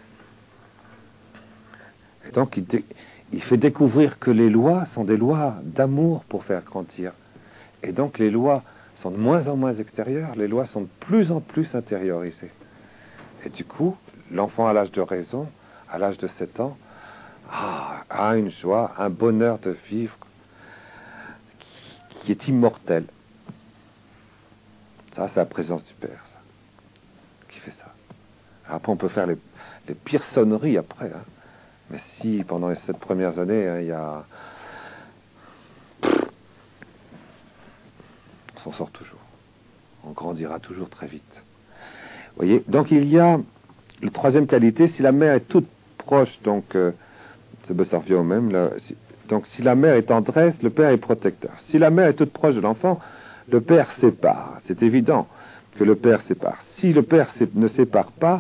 Et donc, il, dé- il fait découvrir que les lois sont des lois d'amour pour faire grandir. Et donc les lois sont de moins en moins extérieures, les lois sont de plus en plus intériorisées. Et du coup, l'enfant à l'âge de raison, à l'âge de sept ans, ah, a une joie, un bonheur de vivre qui, qui est immortel. Ça, c'est la présence du Père, ça, qui fait ça. Après, on peut faire les, les pires sonneries après, hein. Mais si, pendant les sept premières années, hein, il y a... On s'en sort toujours. On grandira toujours très vite. Vous voyez, donc il y a la troisième qualité, si la mère est toute proche, donc, euh, ça revient au même, là, si, donc si la mère est tendresse, le père est protecteur. Si la mère est toute proche de l'enfant, le père sépare. C'est évident que le père sépare. Si le père ne sépare pas,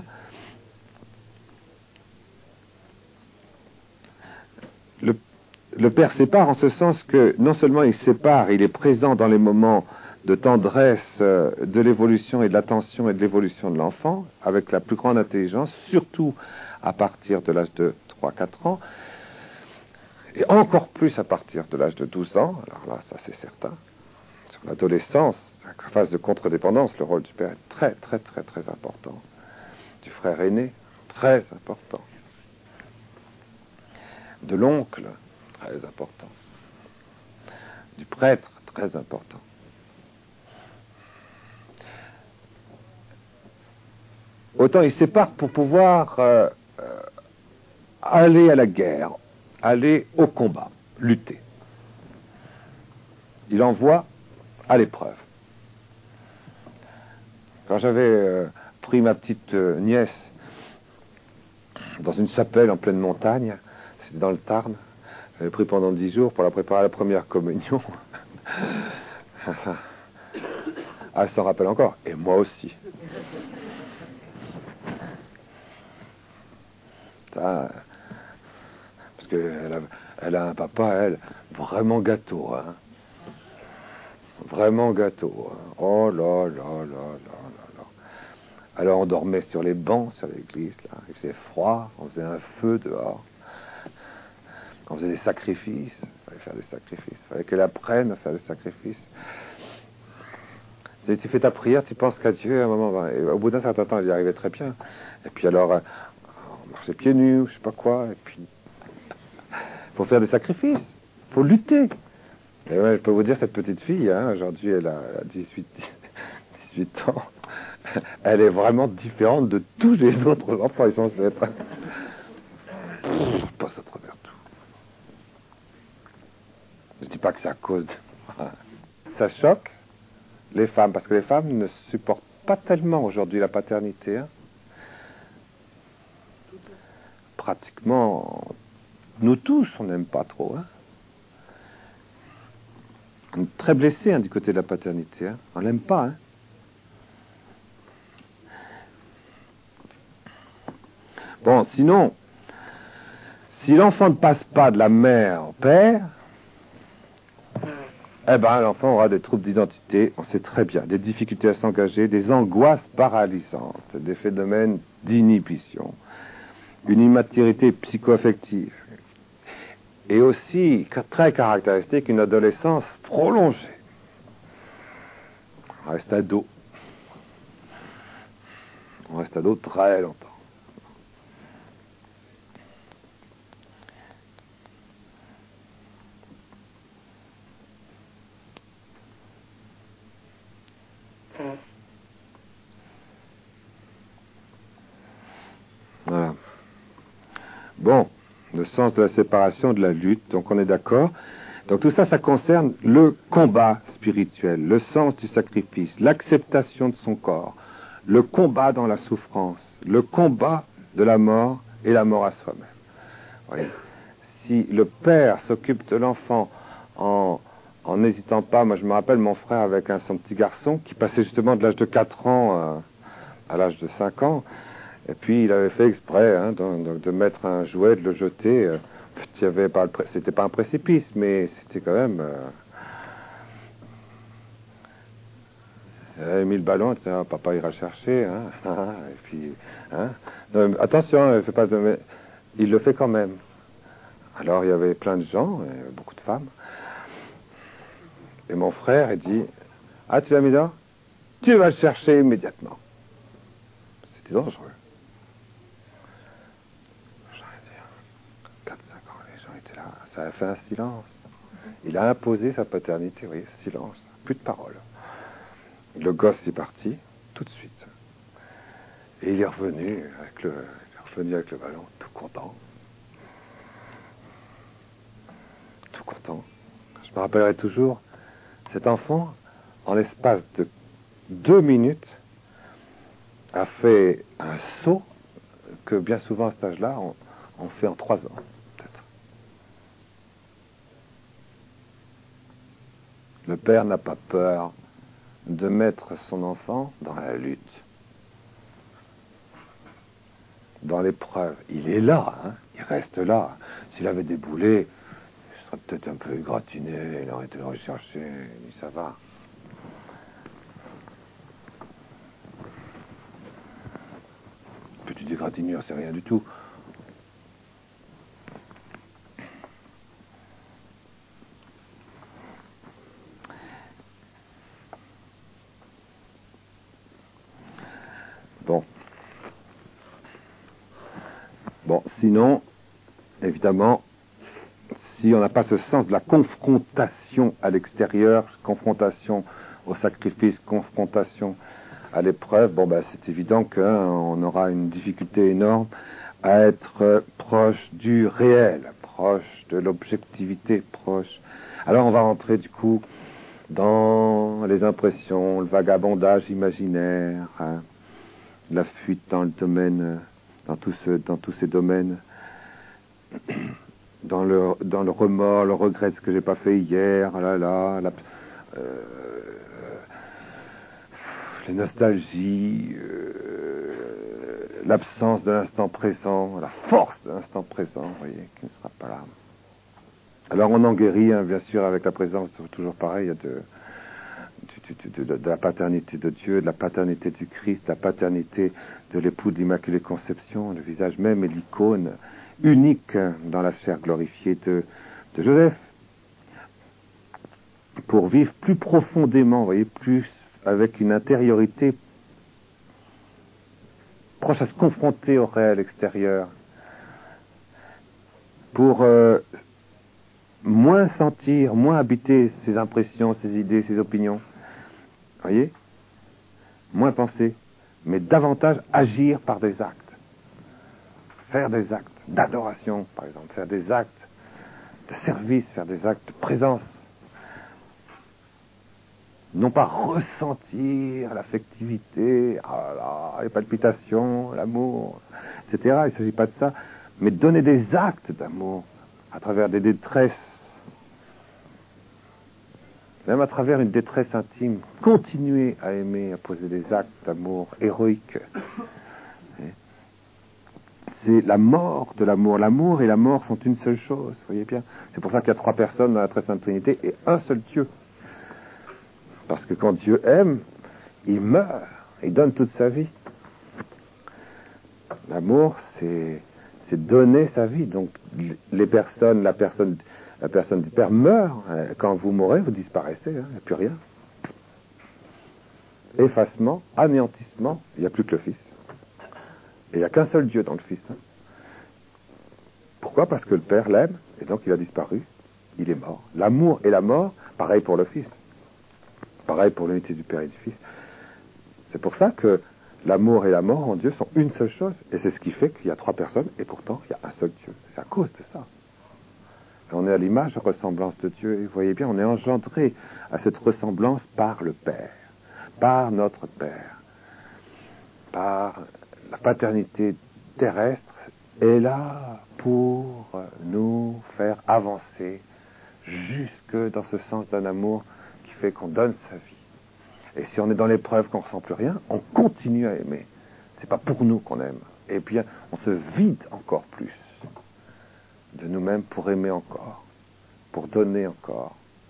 le, le père sépare en ce sens que non seulement il sépare, il est présent dans les moments de tendresse, euh, de l'évolution et de l'attention et de l'évolution de l'enfant, avec la plus grande intelligence, surtout à partir de l'âge de trois quatre ans, et encore plus à partir de l'âge de douze ans, alors là, ça c'est certain. Sur l'adolescence, la phase de contre-dépendance, le rôle du père est très, très, très, très important. Du frère aîné, très important. De l'oncle, très important. Du prêtre, très important. Autant il sépare pour pouvoir euh, euh, aller à la guerre, aller au combat, lutter. Il envoie à l'épreuve. Quand j'avais euh, pris ma petite euh, nièce dans une chapelle en pleine montagne, c'était dans le Tarn, j'avais pris pendant dix jours pour la préparer à la première communion. Ah, elle s'en rappelle encore, et moi aussi. Ça, parce qu'elle a, elle a un papa, elle, vraiment gâteau, hein. Vraiment gâteau, hein. Oh là là là là là là. Alors on dormait sur les bancs, sur l'église, là. Il faisait froid, on faisait un feu dehors. On faisait des sacrifices, il fallait faire des sacrifices, il fallait qu'elle apprenne à faire des sacrifices. Et tu fais ta prière, tu penses qu'à Dieu, à un moment, et au bout d'un certain temps, elle y arrivait très bien. Et puis alors, on marchait pieds nus, ou je sais pas quoi, et puis, il faut faire des sacrifices, il faut lutter. Et ouais, je peux vous dire, cette petite fille, hein, aujourd'hui, elle a dix-huit, dix-huit ans, elle est vraiment différente de tous les autres enfants, ils sont censés être. Pff, passe à travers tout. Je dis pas que c'est à cause de... Ça choque les femmes, parce que les femmes ne supportent pas tellement aujourd'hui la paternité. Hein. Pratiquement, nous tous, on n'aime pas trop. Hein. On est très blessé hein, du côté de la paternité. Hein. On l'aime pas. Hein. Bon, sinon, si l'enfant ne passe pas de la mère au père, eh ben, l'enfant aura des troubles d'identité, on sait très bien, des difficultés à s'engager, des angoisses paralysantes, des phénomènes d'inhibition, une immaturité psycho-affective, et aussi, très caractéristique, une adolescence prolongée. On reste ado. On reste ado très longtemps. Voilà. Bon, le sens de la séparation, de la lutte, donc on est d'accord. Donc tout ça, ça concerne le combat spirituel, le sens du sacrifice, l'acceptation de son corps, le combat dans la souffrance, le combat de la mort et la mort à soi-même. Voyez. Si le père s'occupe de l'enfant en en n'hésitant pas, moi je me rappelle mon frère avec un, son petit garçon qui passait justement de l'âge de quatre ans à, à l'âge de cinq ans, et puis il avait fait exprès hein, de, de, de mettre un jouet, de le jeter. Euh, il y avait pas le, c'était pas un précipice, mais c'était quand même. Euh, il avait mis le ballon, il disait, ah, papa ira chercher, hein, et puis, hein, non, attention, il fait pas de, mais il le fait quand même. Alors il y avait plein de gens, et beaucoup de femmes. Et mon frère, il dit, ah, tu l'as mis là? Tu vas le chercher immédiatement. C'était dangereux. J'en ai dit, quatre cinq ans, les gens étaient là. Ça a fait un silence. Il a imposé sa paternité, vous voyez, silence, plus de parole. Le gosse est parti, tout de suite. Et il est revenu avec le, il est revenu avec le ballon, tout content. Tout content. Je me rappellerai toujours, cet enfant, en l'espace de deux minutes, a fait un saut que bien souvent à cet âge-là, on, on fait en trois ans, peut-être. Le père n'a pas peur de mettre son enfant dans la lutte, dans l'épreuve. Il est là, hein, il reste là. S'il avait déboulé, il serait peut-être un peu égratigné, il aurait été recherché, il dit ça va. Petite égratignure, c'est rien du tout. Bon. Bon, sinon, évidemment, si on n'a pas ce sens de la confrontation à l'extérieur, confrontation au sacrifice, confrontation à l'épreuve, bon ben c'est évident qu'on aura une difficulté énorme à être proche du réel, proche de l'objectivité, proche. Alors on va rentrer du coup dans les impressions, le vagabondage imaginaire, hein, la fuite dans le domaine, dans, tout ce, dans tous ces domaines, dans le, dans le remords, le regret de ce que j'ai pas fait hier, oh là là, la, euh, les nostalgies, euh, l'absence de l'instant présent, la force de l'instant présent, vous voyez, qui ne sera pas là. Alors on en guérit, hein, bien sûr, avec la présence, toujours pareil, de, de, de, de, de la paternité de Dieu, de la paternité du Christ, de la paternité de l'époux de l'Immaculée Conception, le visage même et l'icône unique dans la chair glorifiée de, de Joseph. Pour vivre plus profondément, vous voyez, plus avec une intériorité proche à se confronter au réel extérieur, pour euh, moins sentir, moins habiter ses impressions, ses idées, ses opinions, vous voyez, moins penser, mais davantage agir par des actes, faire des actes d'adoration, par exemple, faire des actes de service, faire des actes de présence. Non pas ressentir l'affectivité, ah là, les palpitations, l'amour, et cetera. Il ne s'agit pas de ça, mais donner des actes d'amour à travers des détresses, même à travers une détresse intime. Continuer à aimer, à poser des actes d'amour héroïques. C'est la mort de l'amour. L'amour et la mort sont une seule chose, vous voyez bien. C'est pour ça qu'il y a trois personnes dans la Très Sainte Trinité et un seul Dieu. Parce que quand Dieu aime, il meurt, il donne toute sa vie. L'amour, c'est, c'est donner sa vie. Donc, les personnes, la personne, la personne du Père meurt. Quand vous mourrez, vous disparaissez, hein, il n'y a plus rien. Effacement, anéantissement, il n'y a plus que le Fils. Et il n'y a qu'un seul Dieu dans le Fils. Hein. Pourquoi ? Parce que le Père l'aime, et donc il a disparu, il est mort. L'amour et la mort, pareil pour le Fils. Pareil pour l'unité du Père et du Fils. C'est pour ça que l'amour et la mort en Dieu sont une seule chose. Et c'est ce qui fait qu'il y a trois personnes, et pourtant il y a un seul Dieu. C'est à cause de ça. Et on est à l'image et ressemblance de Dieu. Et vous voyez bien, on est engendré à cette ressemblance par le Père, par notre Père, par la paternité terrestre, est là pour nous faire avancer jusque dans ce sens d'un amour qui fait qu'on donne sa vie. Et si on est dans l'épreuve, qu'on ne ressent plus rien, on continue à aimer. C'est pas pour nous qu'on aime. Et bien, on se vide encore plus de nous-mêmes pour aimer encore, pour donner encore.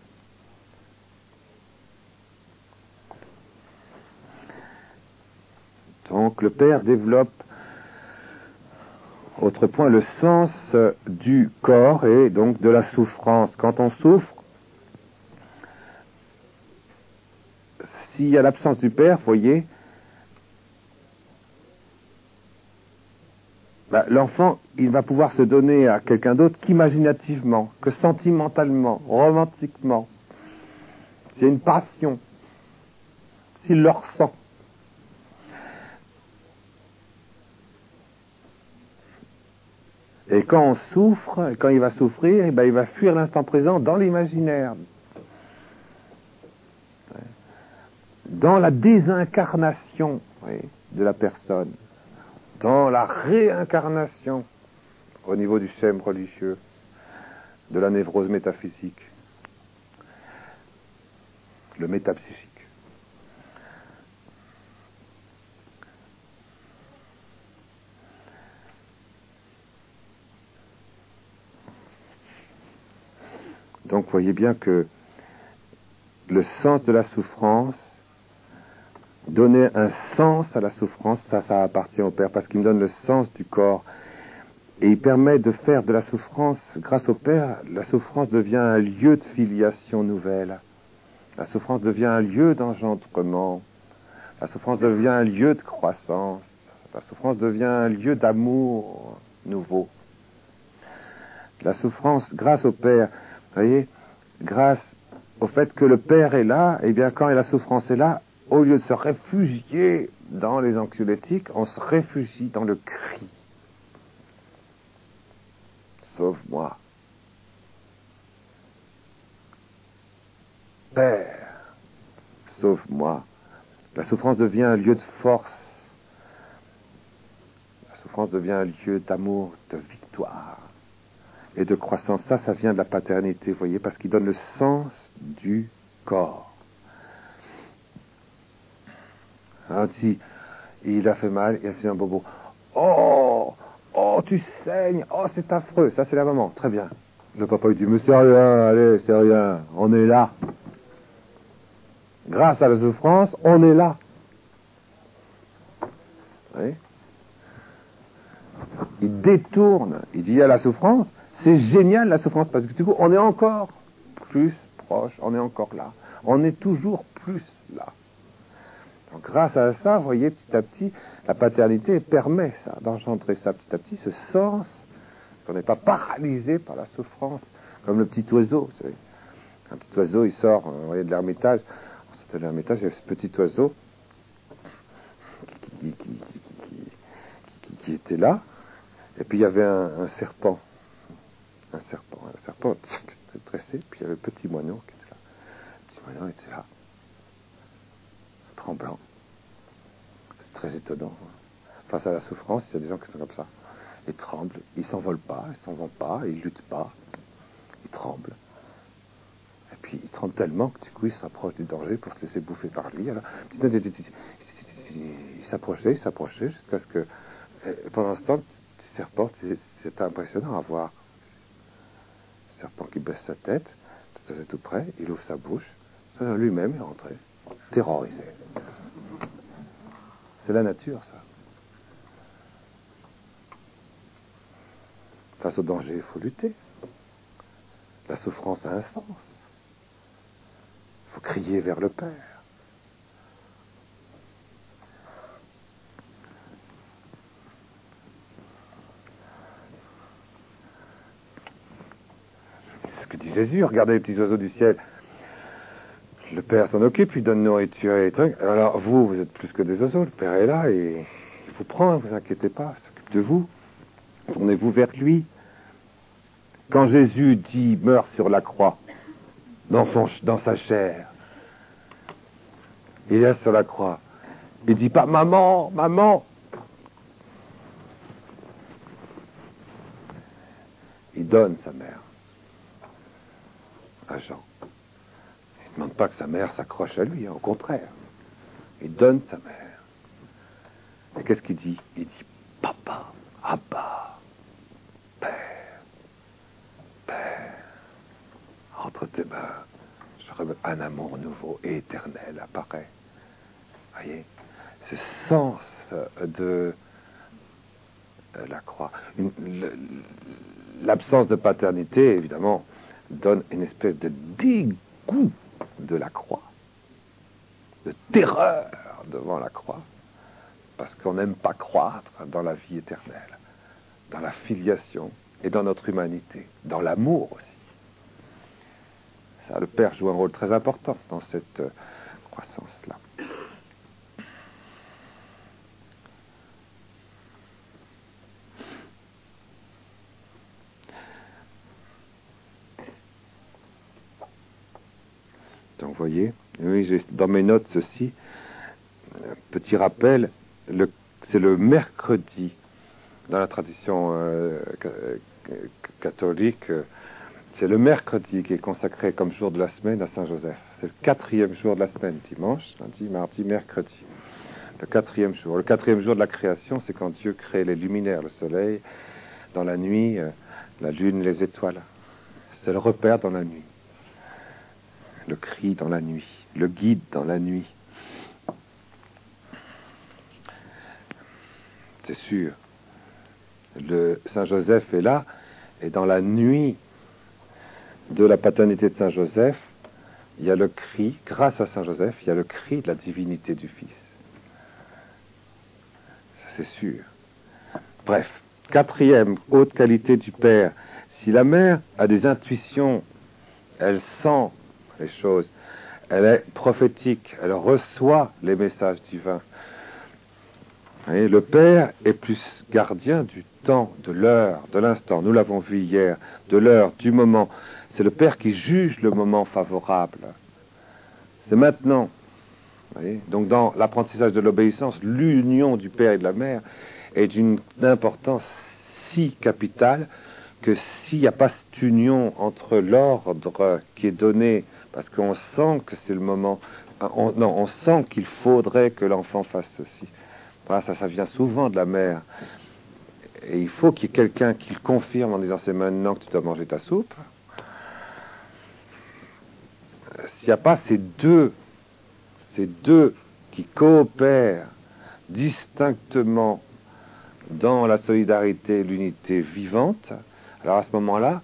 Donc le Père développe, autre point, le sens du corps et donc de la souffrance. Quand on souffre, s'il y a l'absence du Père, vous voyez, ben, l'enfant, il va pouvoir se donner à quelqu'un d'autre qu'imaginativement, que sentimentalement, romantiquement. C'est une passion, s'il le ressent. Et quand on souffre, quand il va souffrir, eh ben, il va fuir l'instant présent dans l'imaginaire. Dans la désincarnation, oui, de la personne. Dans la réincarnation au niveau du schème religieux, de la névrose métaphysique, le métapsychique. Donc, voyez bien que le sens de la souffrance, donner un sens à la souffrance, ça, ça appartient au Père, parce qu'il me donne le sens du corps. Et il permet de faire de la souffrance, grâce au Père, la souffrance devient un lieu de filiation nouvelle. La souffrance devient un lieu d'engendrement. La souffrance devient un lieu de croissance. La souffrance devient un lieu d'amour nouveau. La souffrance, grâce au Père, vous voyez, grâce au fait que le Père est là, et bien quand la souffrance est là, au lieu de se réfugier dans les anxiolytiques, on se réfugie dans le cri. Sauve-moi. Père, sauve-moi. La souffrance devient un lieu de force. La souffrance devient un lieu d'amour, de victoire et de croissance. Ça, ça vient de la paternité, vous voyez, parce qu'il donne le sens du corps. Alors, si il a fait mal, il a fait un bobo. Oh, oh, tu saignes. Oh, c'est affreux. Ça, c'est la maman. Très bien. Le papa, il dit, mais c'est rien, allez, c'est rien. On est là. Grâce à la souffrance, on est là. Oui. Il détourne. Il dit à la souffrance, c'est génial la souffrance, parce que du coup, on est encore plus proche, on est encore là. On est toujours plus là. Donc, grâce à ça, vous voyez, petit à petit, la paternité permet ça, d'engendrer ça petit à petit, ce sens qu'on n'est pas paralysé par la souffrance, comme le petit oiseau. Vous savez. Un petit oiseau, il sort, vous voyez, de l'ermitage. On sortait de l'ermitage, il y avait ce petit oiseau qui, qui, qui, qui, qui, qui était là. Et puis il y avait un, un serpent, un serpent, un serpent tressé, puis il y avait le petit moineau qui était là. Le petit moineau était là, tremblant. C'est très étonnant. Face à la souffrance, il y a des gens qui sont comme ça. Ils tremblent, ils s'envolent pas, ils s'en vont pas, ils luttent pas, ils tremblent. Et puis ils tremblent tellement que du coup ils s'approchent du danger pour se laisser bouffer par lui. Alors, il s'approchait, il s'approchait jusqu'à ce que, pendant ce temps, serpent, c'est impressionnant à voir. Le serpent qui baisse sa tête, c'est tout près, il ouvre sa bouche, lui-même est rentré, terrorisé. C'est la nature, ça. Face au danger, il faut lutter. La souffrance a un sens. Il faut crier vers le Père. Jésus, regardez les petits oiseaux du ciel. Le Père s'en occupe, il donne nourriture et trucs. Alors vous, vous êtes plus que des oiseaux, le Père est là et il vous prend, ne vous inquiétez pas, il s'occupe de vous. Tournez-vous vers lui. Quand Jésus dit meurt sur la croix, dans, son, dans sa chair, il est sur la croix. Il dit pas maman, maman. Il donne sa mère à Jean. Il ne demande pas que sa mère s'accroche à lui, hein, au contraire. Il donne sa mère. Et qu'est-ce qu'il dit? Il dit papa, Abba, Père, Père, entre tes mains, je rêve un amour nouveau et éternel apparaît. Voyez, ce sens de la croix. Une, le, l'absence de paternité, évidemment, donne une espèce de dégoût de la croix, de terreur devant la croix, parce qu'on n'aime pas croître dans la vie éternelle. dans la filiation et dans notre humanité, dans l'amour aussi. Ça, le Père joue un rôle très important dans cette euh, croissance-là. Donc, vous voyez, oui, j'ai dans mes notes ceci, petit rappel, le, c'est le mercredi, dans la tradition euh, catholique, c'est le mercredi qui est consacré comme jour de la semaine à Saint-Joseph. C'est le quatrième jour de la semaine, dimanche, lundi, mardi, mercredi. Le quatrième jour. Le quatrième jour de la création, c'est quand Dieu crée les luminaires, le soleil, dans la nuit, euh, la lune, les étoiles. C'est le repère dans la nuit. Le cri dans la nuit, le guide dans la nuit. C'est sûr. Le Saint-Joseph est là, et dans la nuit de la paternité de Saint-Joseph, il y a le cri, grâce à Saint-Joseph, il y a le cri de la divinité du Fils. C'est sûr. Bref, quatrième haute qualité du Père. Si la mère a des intuitions, elle sent les choses, elle est prophétique, elle reçoit les messages divins. Et le Père est plus gardien du temps, de l'heure, de l'instant. Nous l'avons vu hier, de l'heure, du moment. C'est le Père qui juge le moment favorable. C'est maintenant. Voyez, donc dans l'apprentissage de l'obéissance, l'union du Père et de la Mère est d'une importance si capitale que s'il n'y a pas cette union entre l'ordre qui est donné, parce qu'on sent que c'est le moment, on, non, on sent qu'il faudrait que l'enfant fasse ceci. Voilà, ça, ça vient souvent de la mère. Et il faut qu'il y ait quelqu'un qui le confirme en disant c'est maintenant que tu dois manger ta soupe. S'il n'y a pas ces deux, ces deux qui coopèrent distinctement dans la solidarité, l'unité vivante, alors à ce moment-là,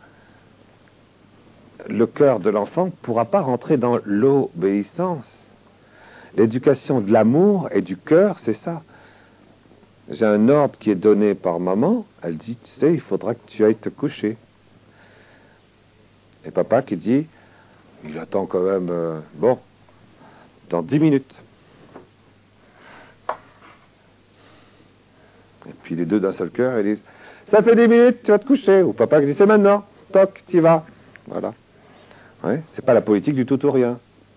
le cœur de l'enfant ne pourra pas rentrer dans l'obéissance. L'éducation de l'amour et du cœur, c'est ça. J'ai un ordre qui est donné par maman, elle dit, tu sais, il faudra que tu ailles te coucher. Et papa qui dit, il attend quand même, euh, bon, dans dix minutes. Et puis les deux d'un seul cœur, ils disent, ça fait dix minutes, tu vas te coucher. Ou papa qui dit, c'est maintenant, toc, tu y vas. Voilà. Ouais, c'est pas la politique du tout ou rien.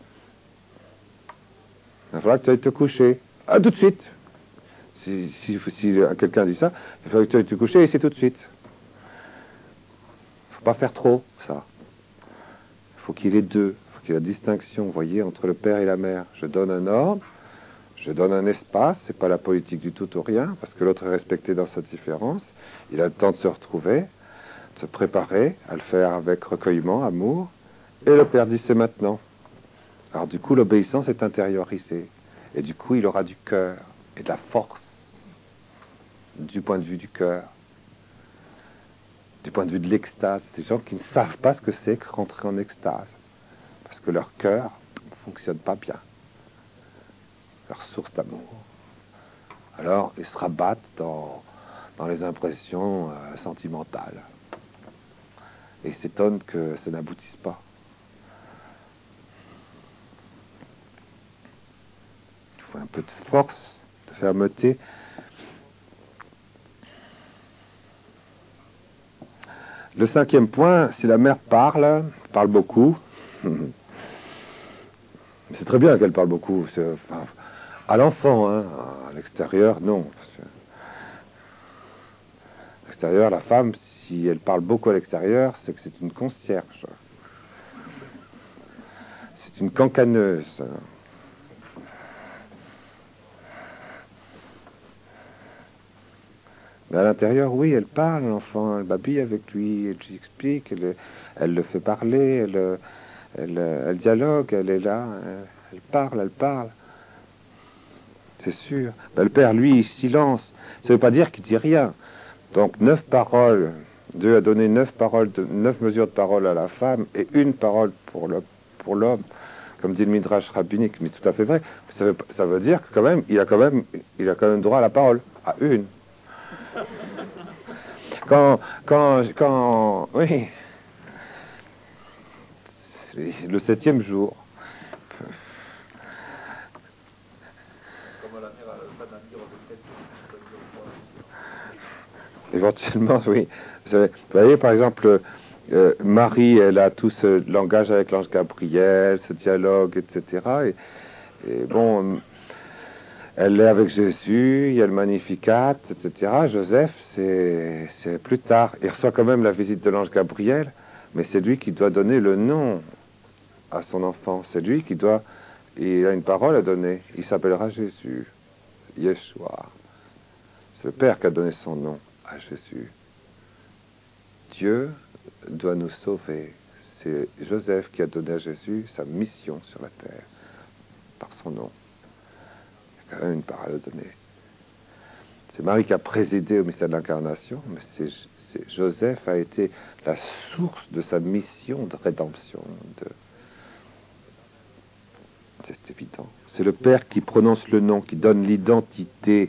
Il faudra que tu ailles te coucher. Ah, tout de suite. Si, si, si quelqu'un dit ça, il faudra que tu ailles te coucher et c'est tout de suite. Il ne faut pas faire trop, ça. Il faut qu'il y ait deux. Il faut qu'il y ait la distinction, vous voyez, entre le père et la mère. Je donne un ordre, je donne un espace, c'est pas la politique du tout ou rien, parce que l'autre est respecté dans sa différence. Il a le temps de se retrouver, de se préparer, à le faire avec recueillement, amour. Et le père dit c'est maintenant. Alors du coup, l'obéissance est intériorisée. Et du coup, il aura du cœur et de la force du point de vue du cœur, du point de vue de l'extase. Des gens qui ne savent pas ce que c'est que rentrer en extase, parce que leur cœur ne fonctionne pas bien, leur source d'amour. Alors, ils se rabattent dans, dans les impressions euh, sentimentales et s'étonnent que ça n'aboutisse pas. Il faut un peu de force, de fermeté. Le cinquième point, si la mère parle, parle beaucoup, c'est très bien qu'elle parle beaucoup, c'est, enfin, à l'enfant, hein, à l'extérieur, non. Parce que à l'extérieur, la femme, si elle parle beaucoup à l'extérieur, c'est que c'est une concierge. C'est une cancaneuse. Mais à l'intérieur, oui, elle parle, l'enfant, elle babille avec lui, elle lui explique, elle, elle le fait parler, elle, elle, elle dialogue, elle est là, elle, elle parle, elle parle. C'est sûr. Ben, le père, lui, il silence. Ça ne veut pas dire qu'il dit rien. Donc, neuf paroles, Dieu a donné neuf paroles, de, neuf mesures de parole à la femme et une parole pour, le, pour l'homme, comme dit le Midrash rabbinique, mais tout à fait vrai. Ça veut, ça veut dire que quand même, il a quand même, il a quand même droit à la parole, à une. quand, quand, quand, oui, le septième jour. Éventuellement, oui. Vous voyez, par exemple, euh, Marie, elle a tout ce langage avec l'ange Gabriel, ce dialogue, et cetera. Et, et bon, elle est avec Jésus, il y a le Magnificat, et cetera. Joseph, c'est, c'est plus tard. Il reçoit quand même la visite de l'ange Gabriel, mais c'est lui qui doit donner le nom à son enfant. C'est lui qui doit... Il a une parole à donner. Il s'appellera Jésus, Yeshua. C'est le Père qui a donné son nom à Jésus. Dieu doit nous sauver. C'est Joseph qui a donné à Jésus sa mission sur la terre, par son nom. Il y a quand même une parole à donner. C'est Marie qui a présidé au mystère de l'incarnation, mais c'est, c'est Joseph a été la source de sa mission de rédemption. De... C'est évident. C'est le Père qui prononce le nom, qui donne l'identité.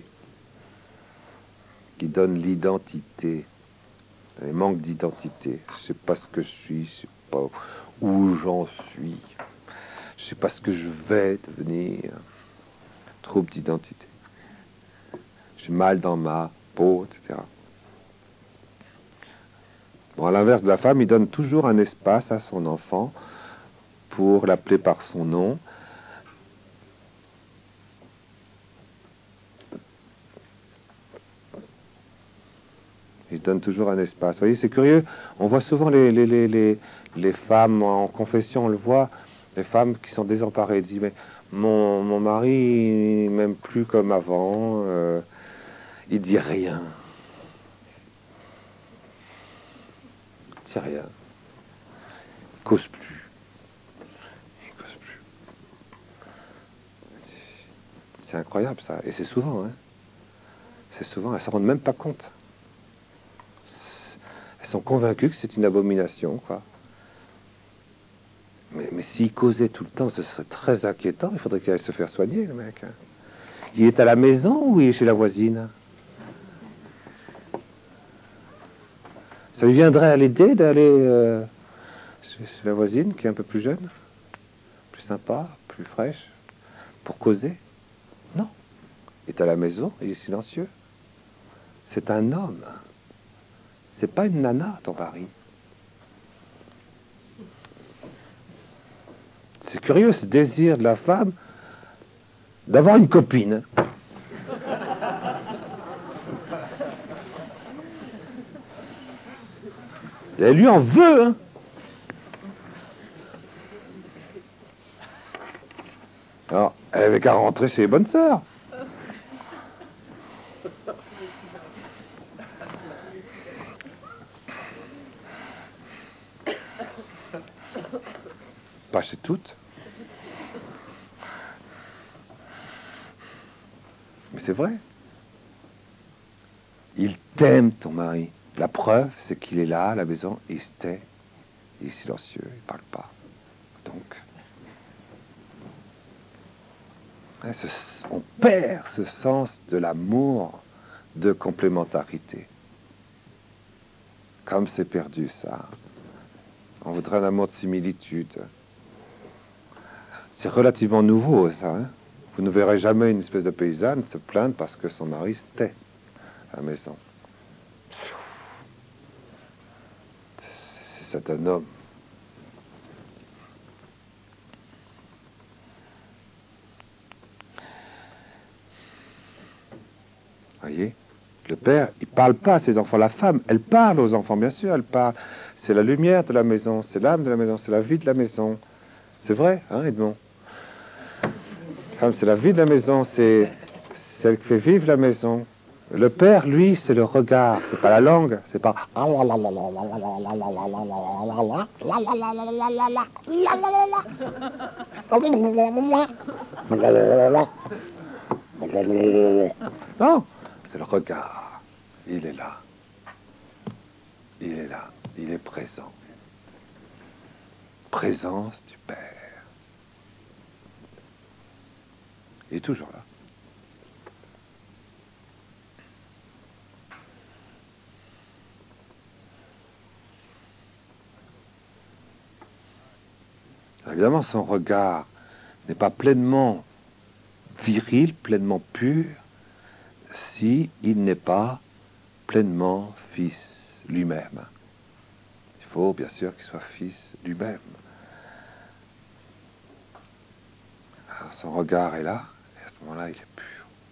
Qui donne l'identité. Il manque d'identité. Je ne sais pas ce que je suis, je ne sais pas où j'en suis. Je ne sais pas ce que je vais devenir. Trouble d'identité. J'ai mal dans ma peau, et cetera. Bon, à l'inverse de la femme, il donne toujours un espace à son enfant pour l'appeler par son nom. Il donne toujours un espace. Vous voyez, c'est curieux. On voit souvent les, les, les, les, les femmes en confession, on le voit, les femmes qui sont désemparées. Elles disent, mais mon, mon mari, il m'aime plus comme avant, euh, il dit rien. Il dit rien. Il cause plus. Il cause plus. C'est incroyable ça. Et c'est souvent, hein. C'est souvent, elles ne s'en rendent même pas compte. Elles sont convaincues que c'est une abomination, quoi. Mais, mais s'il causait tout le temps, ce serait très inquiétant. Il faudrait qu'il aille se faire soigner, le mec. Hein. Il est à la maison ou il est chez la voisine? Ça lui viendrait à l'idée d'aller euh, chez, chez la voisine, qui est un peu plus jeune, plus sympa, plus fraîche, pour causer? Non. Il est à la maison, il est silencieux. C'est un homme. C'est pas une nana, ton mari. C'est curieux, ce désir de la femme d'avoir une copine. Et lui en veut, hein. Alors, elle avait qu'à rentrer chez les bonnes sœurs. Pas chez toutes. Mais c'est vrai. Il t'aime, ton mari. La preuve, c'est qu'il est là, à la maison, et il se tait. Il est silencieux, il ne parle pas. Donc, hein, ce, on perd ce sens de l'amour de complémentarité. Comme c'est perdu, ça. On voudrait un amour de similitude. C'est relativement nouveau, ça. Hein. Vous ne verrez jamais une espèce de paysanne se plaindre parce que son mari se tait à la maison. C'est un homme. Voyez, le père, il parle pas à ses enfants. La femme, elle parle aux enfants, bien sûr, elle parle. C'est la lumière de la maison, c'est l'âme de la maison, c'est la vie de la maison. C'est vrai, hein, Edmond? La femme, c'est la vie de la maison, c'est celle qui fait vivre la maison. Le père, lui, c'est le regard, c'est pas la langue, c'est pas... Non, c'est le regard. Il est là. Il est là. Il est présent. Présence du Père. Il est toujours là. Évidemment, son regard n'est pas pleinement viril, pleinement pur, si il n'est pas pleinement fils lui-même. Il faut bien sûr qu'il soit fils lui-même. Alors, son regard est là, et à ce moment-là, il est pur.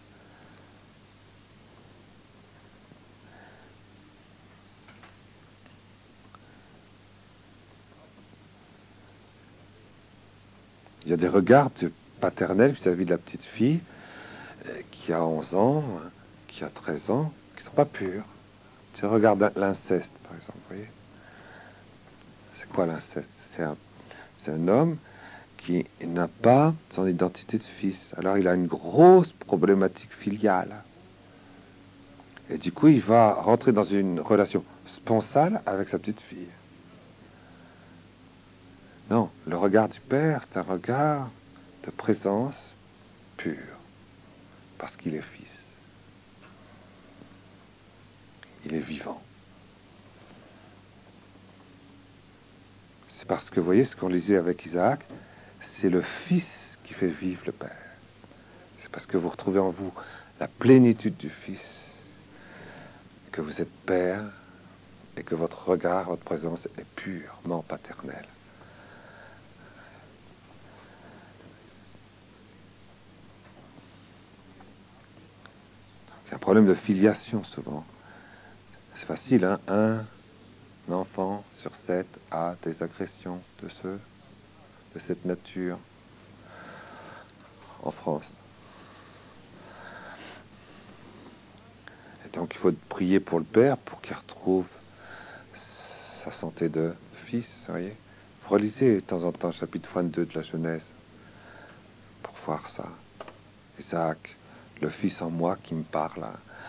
Il y a des regards paternels vis-à-vis de la petite fille euh, qui a onze ans, hein, qui a treize ans, qui ne sont pas purs. Tu regardes l'inceste, par exemple, vous voyez. C'est quoi l'inceste? C'est un, c'est un homme qui n'a pas son identité de fils. Alors il a une grosse problématique filiale. Et du coup, il va rentrer dans une relation sponsale avec sa petite fille. Non, le regard du père, c'est un regard de présence pure, parce qu'il est fils. Il est vivant. C'est parce que, vous voyez, ce qu'on lisait avec Isaac, c'est le fils qui fait vivre le père. C'est parce que vous retrouvez en vous la plénitude du fils, que vous êtes père, et que votre regard, votre présence est purement paternelle. C'est un problème de filiation souvent. C'est facile, hein? Un enfant sur sept a des agressions de ce, de cette nature en France. Et donc il faut prier pour le père pour qu'il retrouve sa santé de fils, vous voyez. Relisez de temps en temps le chapitre vingt-deux de la Genèse pour voir ça. Isaac, le fils en moi qui me parle.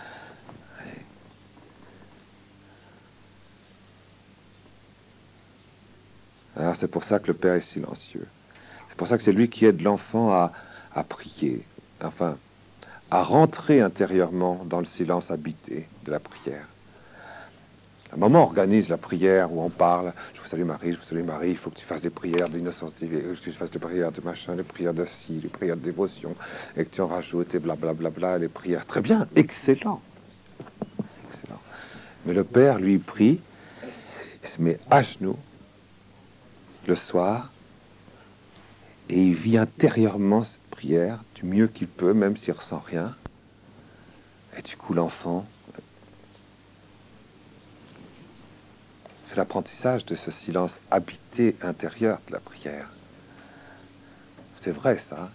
Alors c'est pour ça que le père est silencieux. C'est pour ça que c'est lui qui aide l'enfant à, à prier, enfin, à rentrer intérieurement dans le silence habité de la prière. À un moment, on organise la prière où on parle. Je vous salue Marie, je vous salue Marie, il faut que tu fasses des prières d'innocence divine, que tu fasses des prières de machin, des prières de ci, des prières de dévotion, et que tu en rajoutes, et blablabla, bla, bla, les prières. Très bien, excellent. Excellent. Mais le père, lui, prie, il se met à genoux le soir, et il vit intérieurement cette prière du mieux qu'il peut, même s'il ne ressent rien. Et du coup, l'enfant fait l'apprentissage de ce silence habité intérieur de la prière. C'est vrai, ça.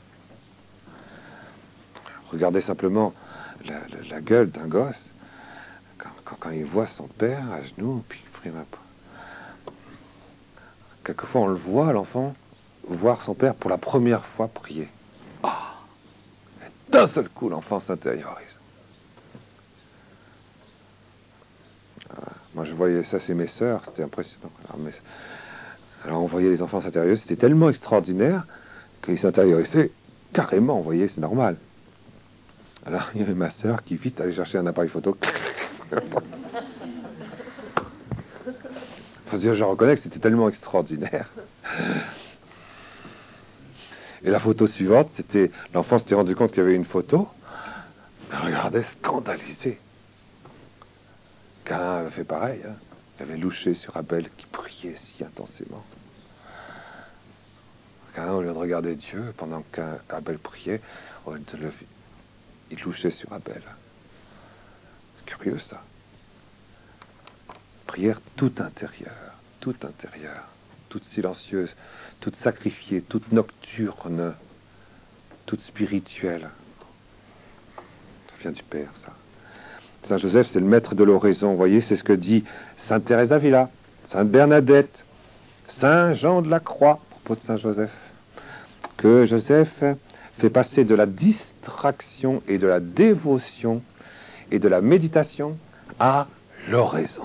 Regardez simplement la, la, la gueule d'un gosse quand, quand, quand il voit son père à genoux, puis il prie ma... Quelquefois, on le voit, l'enfant, voir son père pour la première fois prier. Oh, d'un seul coup, l'enfant s'intériorise. Voilà. Moi, je voyais ça, c'est mes sœurs, c'était impressionnant. Alors, mes... Alors, on voyait les enfants s'intérioriser, c'était tellement extraordinaire qu'ils s'intériorisaient carrément, vous voyez, c'est normal. Alors, il y avait ma sœur qui vite allait chercher un appareil photo. Faut dire, je reconnais que c'était tellement extraordinaire. Et la photo suivante, c'était... L'enfant s'était rendu compte qu'il y avait une photo. Mais regardez, scandalisé. Caïn avait fait pareil. Hein. Il avait louché sur Abel qui priait si intensément. Caïn, au lieu de regarder Dieu, pendant qu'Abel priait, au lieu de le... il louchait sur Abel. C'est curieux, ça. Prière toute intérieure, toute intérieure, toute silencieuse, toute sacrifiée, toute nocturne, toute spirituelle. Ça vient du Père, ça. Saint Joseph, c'est le maître de l'oraison, vous voyez, c'est ce que dit Sainte Thérèse d'Avila, Sainte Bernadette, Saint Jean de la Croix, à propos de Saint Joseph, que Joseph fait passer de la distraction et de la dévotion et de la méditation à l'oraison.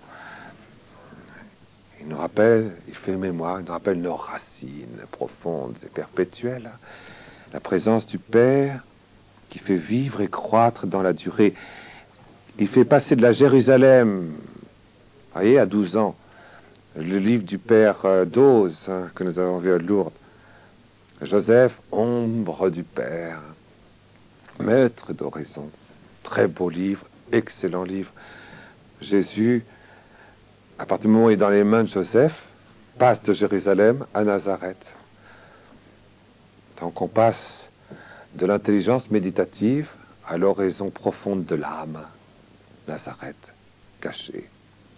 Il nous rappelle, il fait mémoire, il nous rappelle nos racines profondes et perpétuelles, la présence du Père qui fait vivre et croître dans la durée. Il fait passer de la Jérusalem, vous voyez, à douze ans, le livre du père euh, Dose, hein, que nous avons vu à Lourdes. Joseph, ombre du Père, maître d'oraison. Très beau livre, excellent livre. Jésus, à partir du moment où il est dans les mains de Joseph, passe de Jérusalem à Nazareth. Donc on passe de l'intelligence méditative à l'oraison profonde de l'âme. Nazareth, cachée.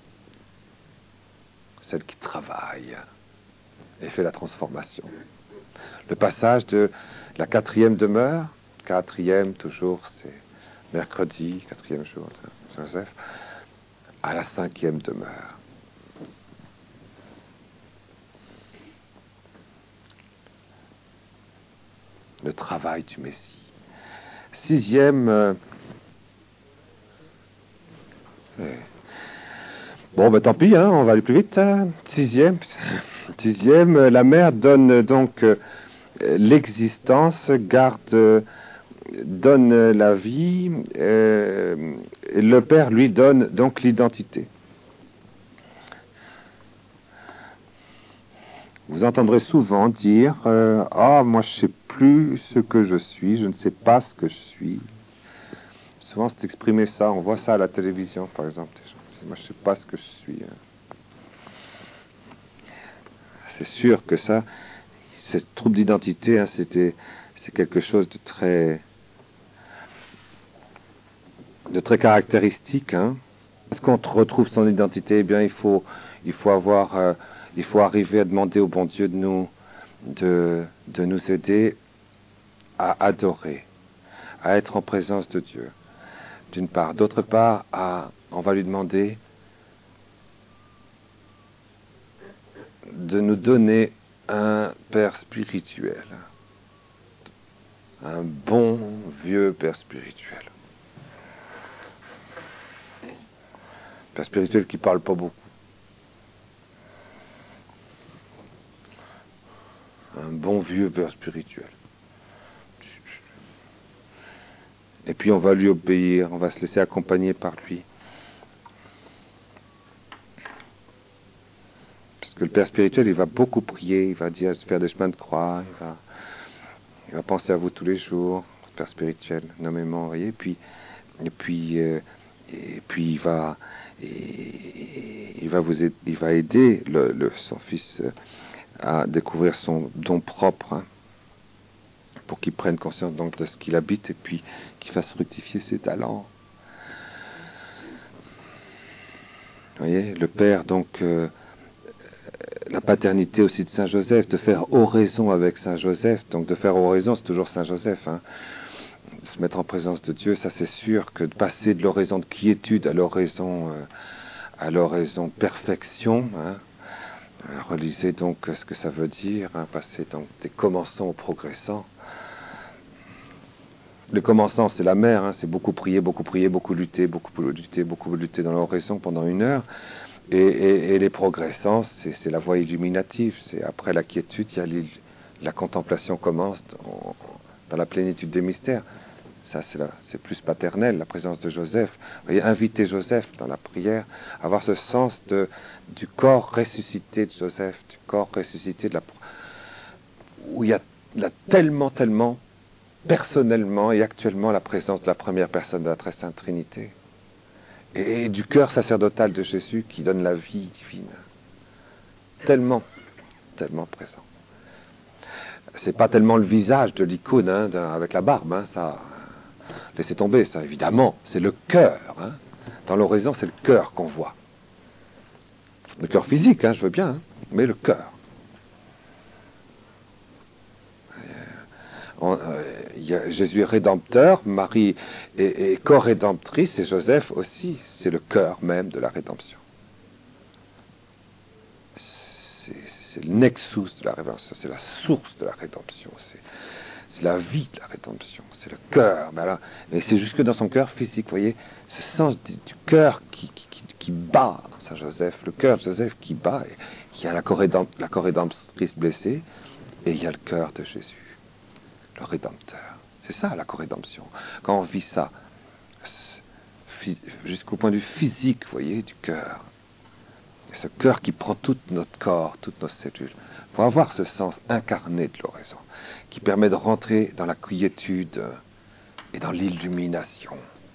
Celle qui travaille et fait la transformation. Le passage de la quatrième demeure, quatrième toujours, c'est mercredi, quatrième jour de Joseph, à la cinquième demeure. Le travail du Messie. Sixième. Euh, euh, bon, ben tant pis, hein, on va aller plus vite. Hein. Sixième. Sixième, euh, la mère donne donc euh, l'existence, garde, euh, donne la vie, euh, et le père lui donne donc l'identité. Vous entendrez souvent dire euh, ah, moi je sais plus ce que je suis, je ne sais pas ce que je suis. Souvent c'est exprimé ça, on voit ça à la télévision par exemple. Des gens disent, moi je sais pas ce que je suis. C'est sûr que ça, cette trouble d'identité, hein, c'était, c'est quelque chose de très, de très caractéristique. Hein. Est-ce qu'on retrouve son identité? Eh bien, il faut, il faut avoir, euh, il faut arriver à demander au bon Dieu de nous, de, de nous aider à adorer, à être en présence de Dieu. D'une part, d'autre part, à, on va lui demander de nous donner un père spirituel, un bon vieux père spirituel. Père spirituel qui parle pas beaucoup. Un bon vieux père spirituel. Et puis on va lui obéir, on va se laisser accompagner par lui. Parce que le père spirituel, il va beaucoup prier, il va dire, faire des chemins de croix, il va, il va penser à vous tous les jours, père spirituel, nommément, vous voyez, et puis, et puis, euh, et puis il va, et, il va vous aider, il va aider le, le, son fils à découvrir son don propre, hein, pour qu'il prenne conscience donc de ce qu'il habite et puis qu'il fasse fructifier ses talents. Vous voyez, le père donc. Euh, la paternité aussi de Saint Joseph, de faire oraison avec Saint Joseph, donc de faire oraison, c'est toujours Saint Joseph, hein. De se mettre en présence de Dieu, ça c'est sûr, que de passer de l'oraison de quiétude à l'oraison, euh, à l'oraison perfection, hein. Euh, relisez donc ce que ça veut dire, hein, passer donc des commençants au progressant. Le commençant, c'est la mère, hein, c'est beaucoup prier, beaucoup prier, beaucoup lutter, beaucoup lutter, beaucoup lutter dans l'oraison pendant une heure. Et, et, et les progressants, c'est, c'est la voie illuminative. C'est après la quiétude, il y a la contemplation commence dans, dans la plénitude des mystères. Ça, c'est, la, c'est plus paternel, la présence de Joseph. Vous voyez, inviter Joseph dans la prière, avoir ce sens de, du corps ressuscité de Joseph, du corps ressuscité de la, où il y a, il y a tellement, tellement, personnellement et actuellement la présence de la première personne de la Très Sainte Trinité. Et du cœur sacerdotal de Jésus qui donne la vie divine. Tellement, tellement présent. C'est pas tellement le visage de l'icône, hein, avec la barbe, hein, ça, laissez tomber, ça, évidemment, c'est le cœur. Hein. Dans l'oraison, c'est le cœur qu'on voit. Le cœur physique, hein, je veux bien, hein, mais le cœur. On, euh, y a Jésus est rédempteur, Marie est, est co-rédemptrice, et Joseph aussi, c'est le cœur même de la rédemption. C'est, c'est le nexus de la rédemption, c'est la source de la rédemption, c'est, c'est la vie de la rédemption, c'est le cœur. Ben là, et c'est jusque dans son cœur physique, vous voyez, ce sens du, du cœur qui, qui, qui, qui bat dans Saint Joseph, le cœur de Joseph qui bat, et il y a la co-rédemptrice blessée, et il y a le cœur de Jésus. Le Rédempteur. C'est ça la co-rédemption. Quand on vit ça, jusqu'au point de vue physique, vous voyez, du cœur, ce cœur qui prend tout notre corps, toutes nos cellules. Il faut avoir ce sens incarné de l'oraison, qui permet de rentrer dans la quiétude et dans l'illumination.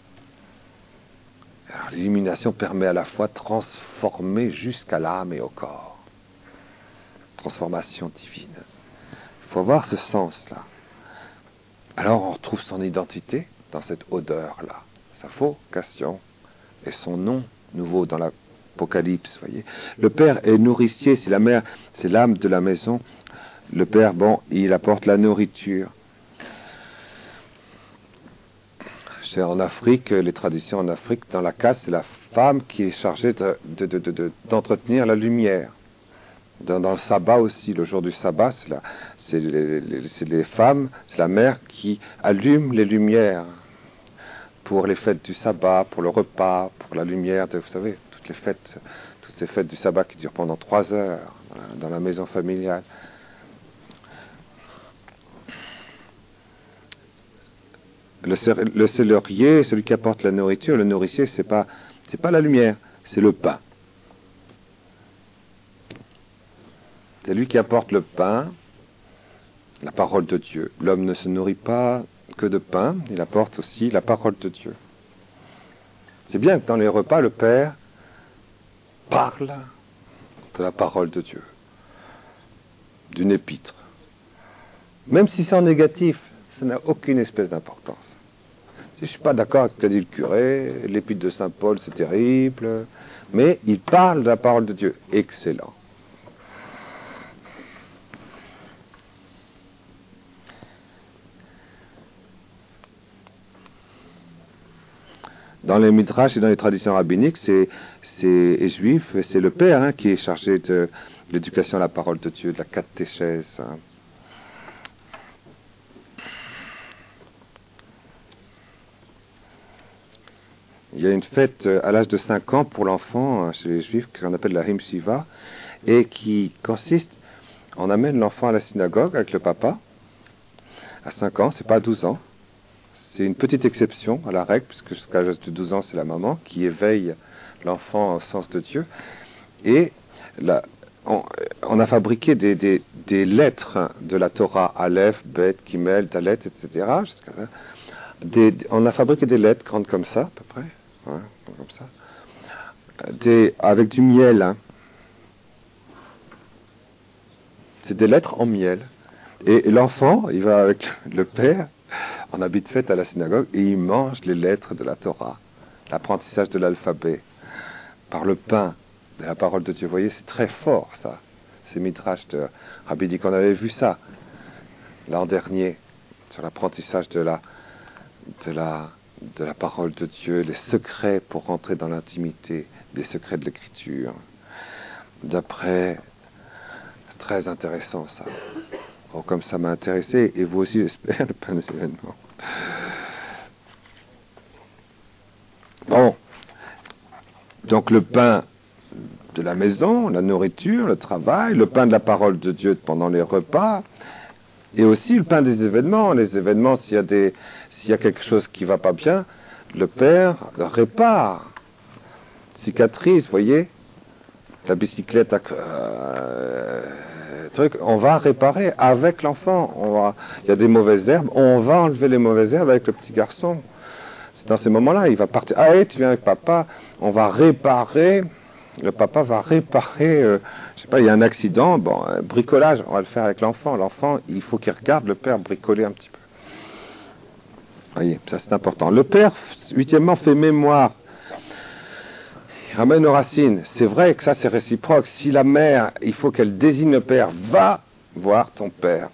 Alors l'illumination permet à la fois de transformer jusqu'à l'âme et au corps. Transformation divine. Il faut avoir ce sens-là. Alors on retrouve son identité dans cette odeur-là, sa vocation et son nom nouveau dans l'Apocalypse, voyez. Le père est nourricier, c'est la mère, c'est l'âme de la maison. Le père, bon, il apporte la nourriture. C'est en Afrique, les traditions en Afrique, dans la caste, c'est la femme qui est chargée de, de, de, de, d'entretenir la lumière. Dans, dans le sabbat aussi, le jour du sabbat, c'est, la, c'est, les, les, c'est les femmes, c'est la mère qui allume les lumières pour les fêtes du sabbat, pour le repas, pour la lumière, de, vous savez, toutes les fêtes, toutes ces fêtes du sabbat qui durent pendant trois heures dans la, dans la maison familiale. Le, le célerier, celui qui apporte la nourriture, le nourricier, c'est pas, c'est pas la lumière, c'est le pain. C'est lui qui apporte le pain, la parole de Dieu. L'homme ne se nourrit pas que de pain, il apporte aussi la parole de Dieu. C'est bien que dans les repas, le Père parle de la parole de Dieu, d'une épître. Même si c'est en négatif, ça n'a aucune espèce d'importance. Je ne suis pas d'accord avec ce qu'a dit le curé, l'épître de Saint Paul, c'est terrible, mais il parle de la parole de Dieu. Excellent. Dans les midrash et dans les traditions rabbiniques, c'est, c'est, et juifs, c'est le père hein, qui est chargé de l'éducation à la parole de Dieu, de la catéchèse. Hein. Il y a une fête à l'âge de cinq ans pour l'enfant chez les juifs qu'on appelle la Him Shiva et qui consiste, on amène l'enfant à la synagogue avec le papa à cinq ans, c'est pas à douze ans. C'est une petite exception à la règle, puisque jusqu'à l'âge de douze ans, c'est la maman qui éveille l'enfant au sens de Dieu. Et là, on, on a fabriqué des, des, des lettres de la Torah, Aleph, Bet, Gimel, Dalet, et cetera. Jusqu'à là. Des, on a fabriqué des lettres grandes comme ça, à peu près, ouais, comme ça, des, avec du miel. Hein. C'est des lettres en miel. Et, et l'enfant, il va avec le père en habit de fête à la synagogue et il mange les lettres de la Torah, l'apprentissage de l'alphabet, par le pain de la parole de Dieu. Vous voyez, c'est très fort ça, ces midrash de Rabbi dit qu'on avait vu ça l'an dernier, sur l'apprentissage de la, de la, de la parole de Dieu, les secrets pour rentrer dans l'intimité, des secrets de l'écriture. D'après, très intéressant ça. Oh, comme ça m'a intéressé, et vous aussi j'espère, le pain des événements. Bon, donc le pain de la maison, la nourriture, le travail, le pain de la parole de Dieu pendant les repas, et aussi le pain des événements. Les événements, s'il y a, des, s'il y a quelque chose qui ne va pas bien, le Père le répare. Cicatrice, voyez, la bicyclette... Euh, truc, on va réparer avec l'enfant. On va, il y a des mauvaises herbes, on va enlever les mauvaises herbes avec le petit garçon. C'est dans ces moments-là, il va partir. Ah, hey, tu viens avec papa, on va réparer. Le papa va réparer. Euh, je sais pas, il y a un accident, bon, euh, bricolage, on va le faire avec l'enfant. L'enfant, il faut qu'il regarde le père bricoler un petit peu. Voyez, ça c'est important. Le père, huitièmement, fait mémoire. Ramène aux racines. C'est vrai que ça c'est réciproque. Si la mère, il faut qu'elle désigne le père, va voir ton père.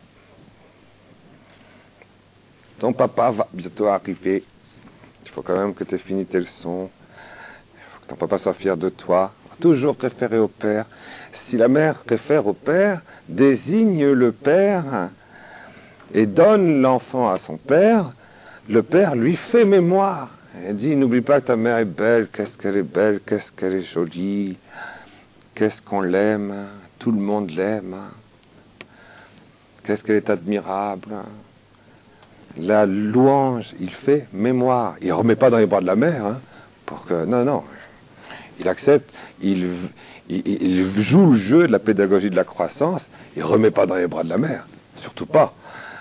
Ton papa va bientôt arriver. Il faut quand même que tu aies fini tes leçons. Il faut que ton papa soit fier de toi. Toujours préférer au père. Si la mère préfère au père, désigne le père et donne l'enfant à son père. Le père lui fait mémoire. Elle dit, n'oublie pas que ta mère est belle, qu'est-ce qu'elle est belle, qu'est-ce qu'elle est jolie, qu'est-ce qu'on l'aime, tout le monde l'aime, qu'est-ce qu'elle est admirable. La louange, il fait mémoire. Il ne remet pas dans les bras de la mère, hein, pour que... Non, non. il accepte, il, il, il joue le jeu de la pédagogie de la croissance, il ne remet pas dans les bras de la mère, surtout pas.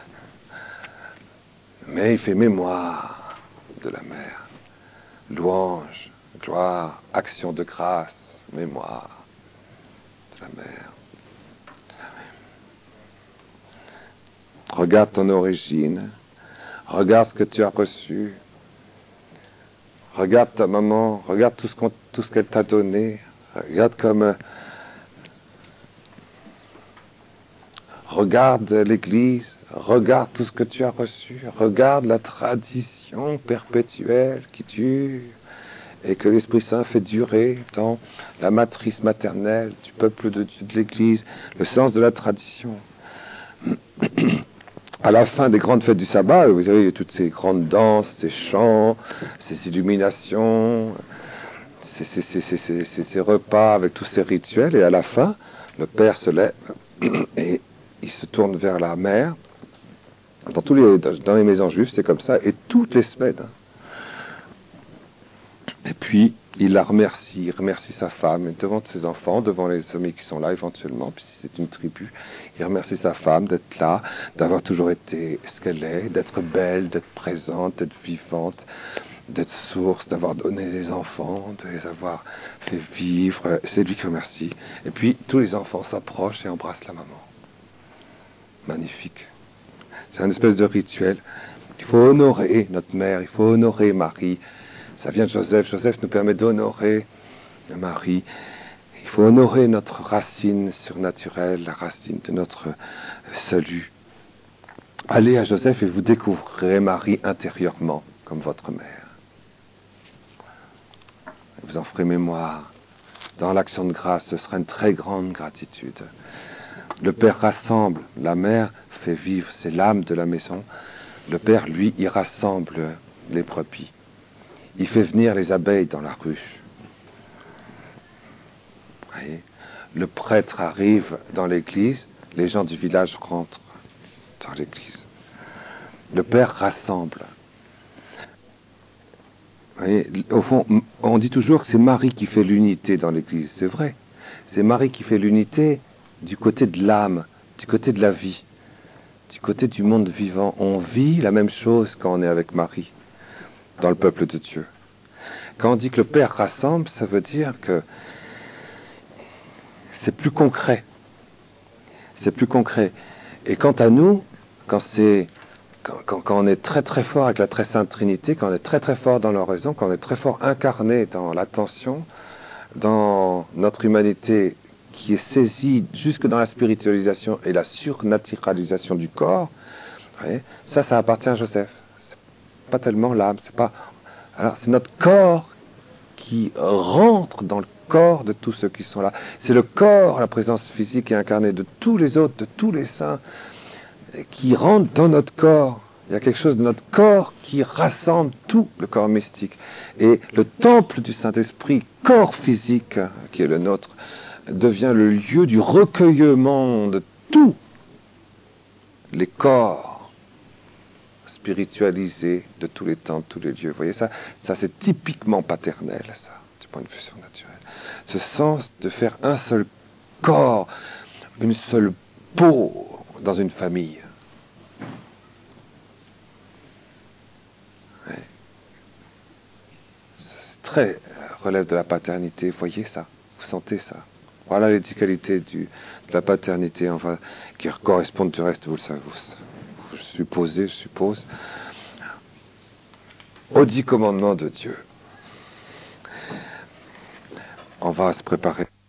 Mais il fait mémoire de la mère. Louange, gloire, action de grâce, mémoire de la mère. Regarde ton origine, regarde ce que tu as reçu, regarde ta maman, regarde tout ce, qu'on, tout ce qu'elle t'a donné, regarde comme... Euh, regarde l'Église, regarde tout ce que tu as reçu, regarde la tradition perpétuelle qui dure et que l'Esprit Saint fait durer dans la matrice maternelle du peuple de Dieu, de l'Église, le sens de la tradition. À la fin des grandes fêtes du sabbat, vous savez, toutes ces grandes danses, ces chants, ces illuminations, ces, ces, ces, ces, ces, ces, ces repas avec tous ces rituels, et à la fin, le Père se lève et il se tourne vers la mère. Dans, tous les, dans les maisons juives, c'est comme ça, et toutes les semaines. Et puis, il la remercie, il remercie sa femme, devant ses enfants, devant les amis qui sont là éventuellement, puis c'est une tribu. Il remercie sa femme d'être là, d'avoir toujours été ce qu'elle est, d'être belle, d'être présente, d'être vivante, d'être source, d'avoir donné des enfants, de les avoir fait vivre. C'est lui qui remercie. Et puis, tous les enfants s'approchent et embrassent la maman. Magnifique. C'est un espèce de rituel. Il faut honorer notre mère, il faut honorer Marie. Ça vient de Joseph. Joseph nous permet d'honorer Marie. Il faut honorer notre racine surnaturelle, la racine de notre salut. Allez à Joseph et vous découvrirez Marie intérieurement, comme votre mère. Vous en ferez mémoire. Dans l'action de grâce, ce sera une très grande gratitude. Le Père rassemble, la mère fait vivre, c'est l'âme de la maison. Le Père, lui, il rassemble les brebis. Il fait venir les abeilles dans la ruche. Voyez, le prêtre arrive dans l'église, les gens du village rentrent dans l'église. Le Père rassemble. Voyez, au fond, on dit toujours que c'est Marie qui fait l'unité dans l'église. C'est vrai. C'est Marie qui fait l'unité du côté de l'âme, du côté de la vie, du côté du monde vivant. On vit la même chose quand on est avec Marie, dans le peuple de Dieu. Quand on dit que le Père rassemble, ça veut dire que c'est plus concret. C'est plus concret. Et quant à nous, quand c'est quand, quand, quand on est très très fort avec la très sainte Trinité, quand on est très très fort dans l'oraison, quand on est très fort incarné dans l'attention, dans notre humanité qui est saisie jusque dans la spiritualisation et la surnaturalisation du corps, voyez, ça, ça appartient à Joseph. C'est pas tellement l'âme, c'est pas. Alors, c'est notre corps qui rentre dans le corps de tous ceux qui sont là. C'est le corps, la présence physique et incarnée de tous les autres, de tous les saints, qui rentre dans notre corps. Il y a quelque chose de notre corps qui rassemble tout le corps mystique. Et le temple du Saint-Esprit, corps physique, qui est le nôtre, devient le lieu du recueillement de tous les corps spiritualisés de tous les temps, de tous les lieux. Vous voyez ça? Ça, c'est typiquement paternel, ça, du point de vue surnaturel. Ce sens de faire un seul corps, une seule peau dans une famille. Ouais. C'est très relève de la paternité. Vous voyez ça? Vous sentez ça? Voilà les dix qualités du, de la paternité, enfin, qui correspondent du reste, vous le savez, vous, vous supposez, je suppose, aux dix commandements de Dieu. On va se préparer.